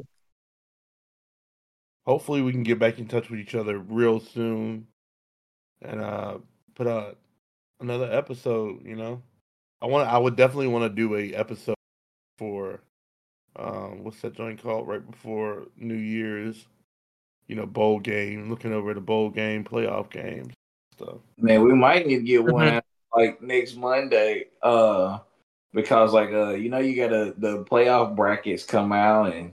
hopefully, we can get back in touch with each other real soon and uh, put out another episode. You know, I want. I would definitely want to do a episode for um, what's that joint called right before New Year's. You know, bowl game, looking over the bowl game, playoff games, stuff. Man, we might need to get one Mhm. out like next Monday. Uh, because like uh, you know, you gotta the playoff brackets come out, and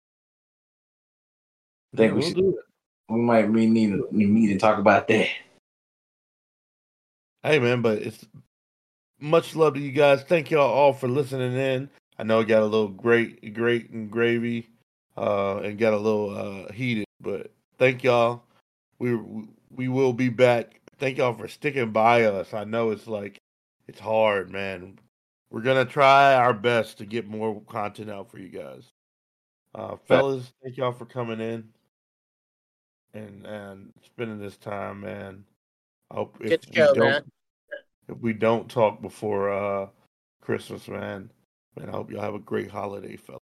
I think Yeah, we we'll should. do it. We might we need to meet and talk about that. Hey, man, but it's much love to you guys. Thank y'all all for listening in. I know it got a little great, great and gravy, uh, and got a little uh, heated, but thank y'all. We we will be back. Thank y'all for sticking by us. I know it's like it's hard, man. We're gonna try our best to get more content out for you guys. Uh, fellas, thank y'all for coming in and and spending this time, man. I hope if Good we show, don't man. if we don't talk before uh Christmas, man, man, I hope y'all have a great holiday, fellas.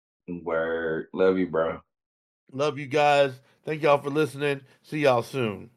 Word, love you, bro. Love you guys. Thank y'all for listening. See y'all soon.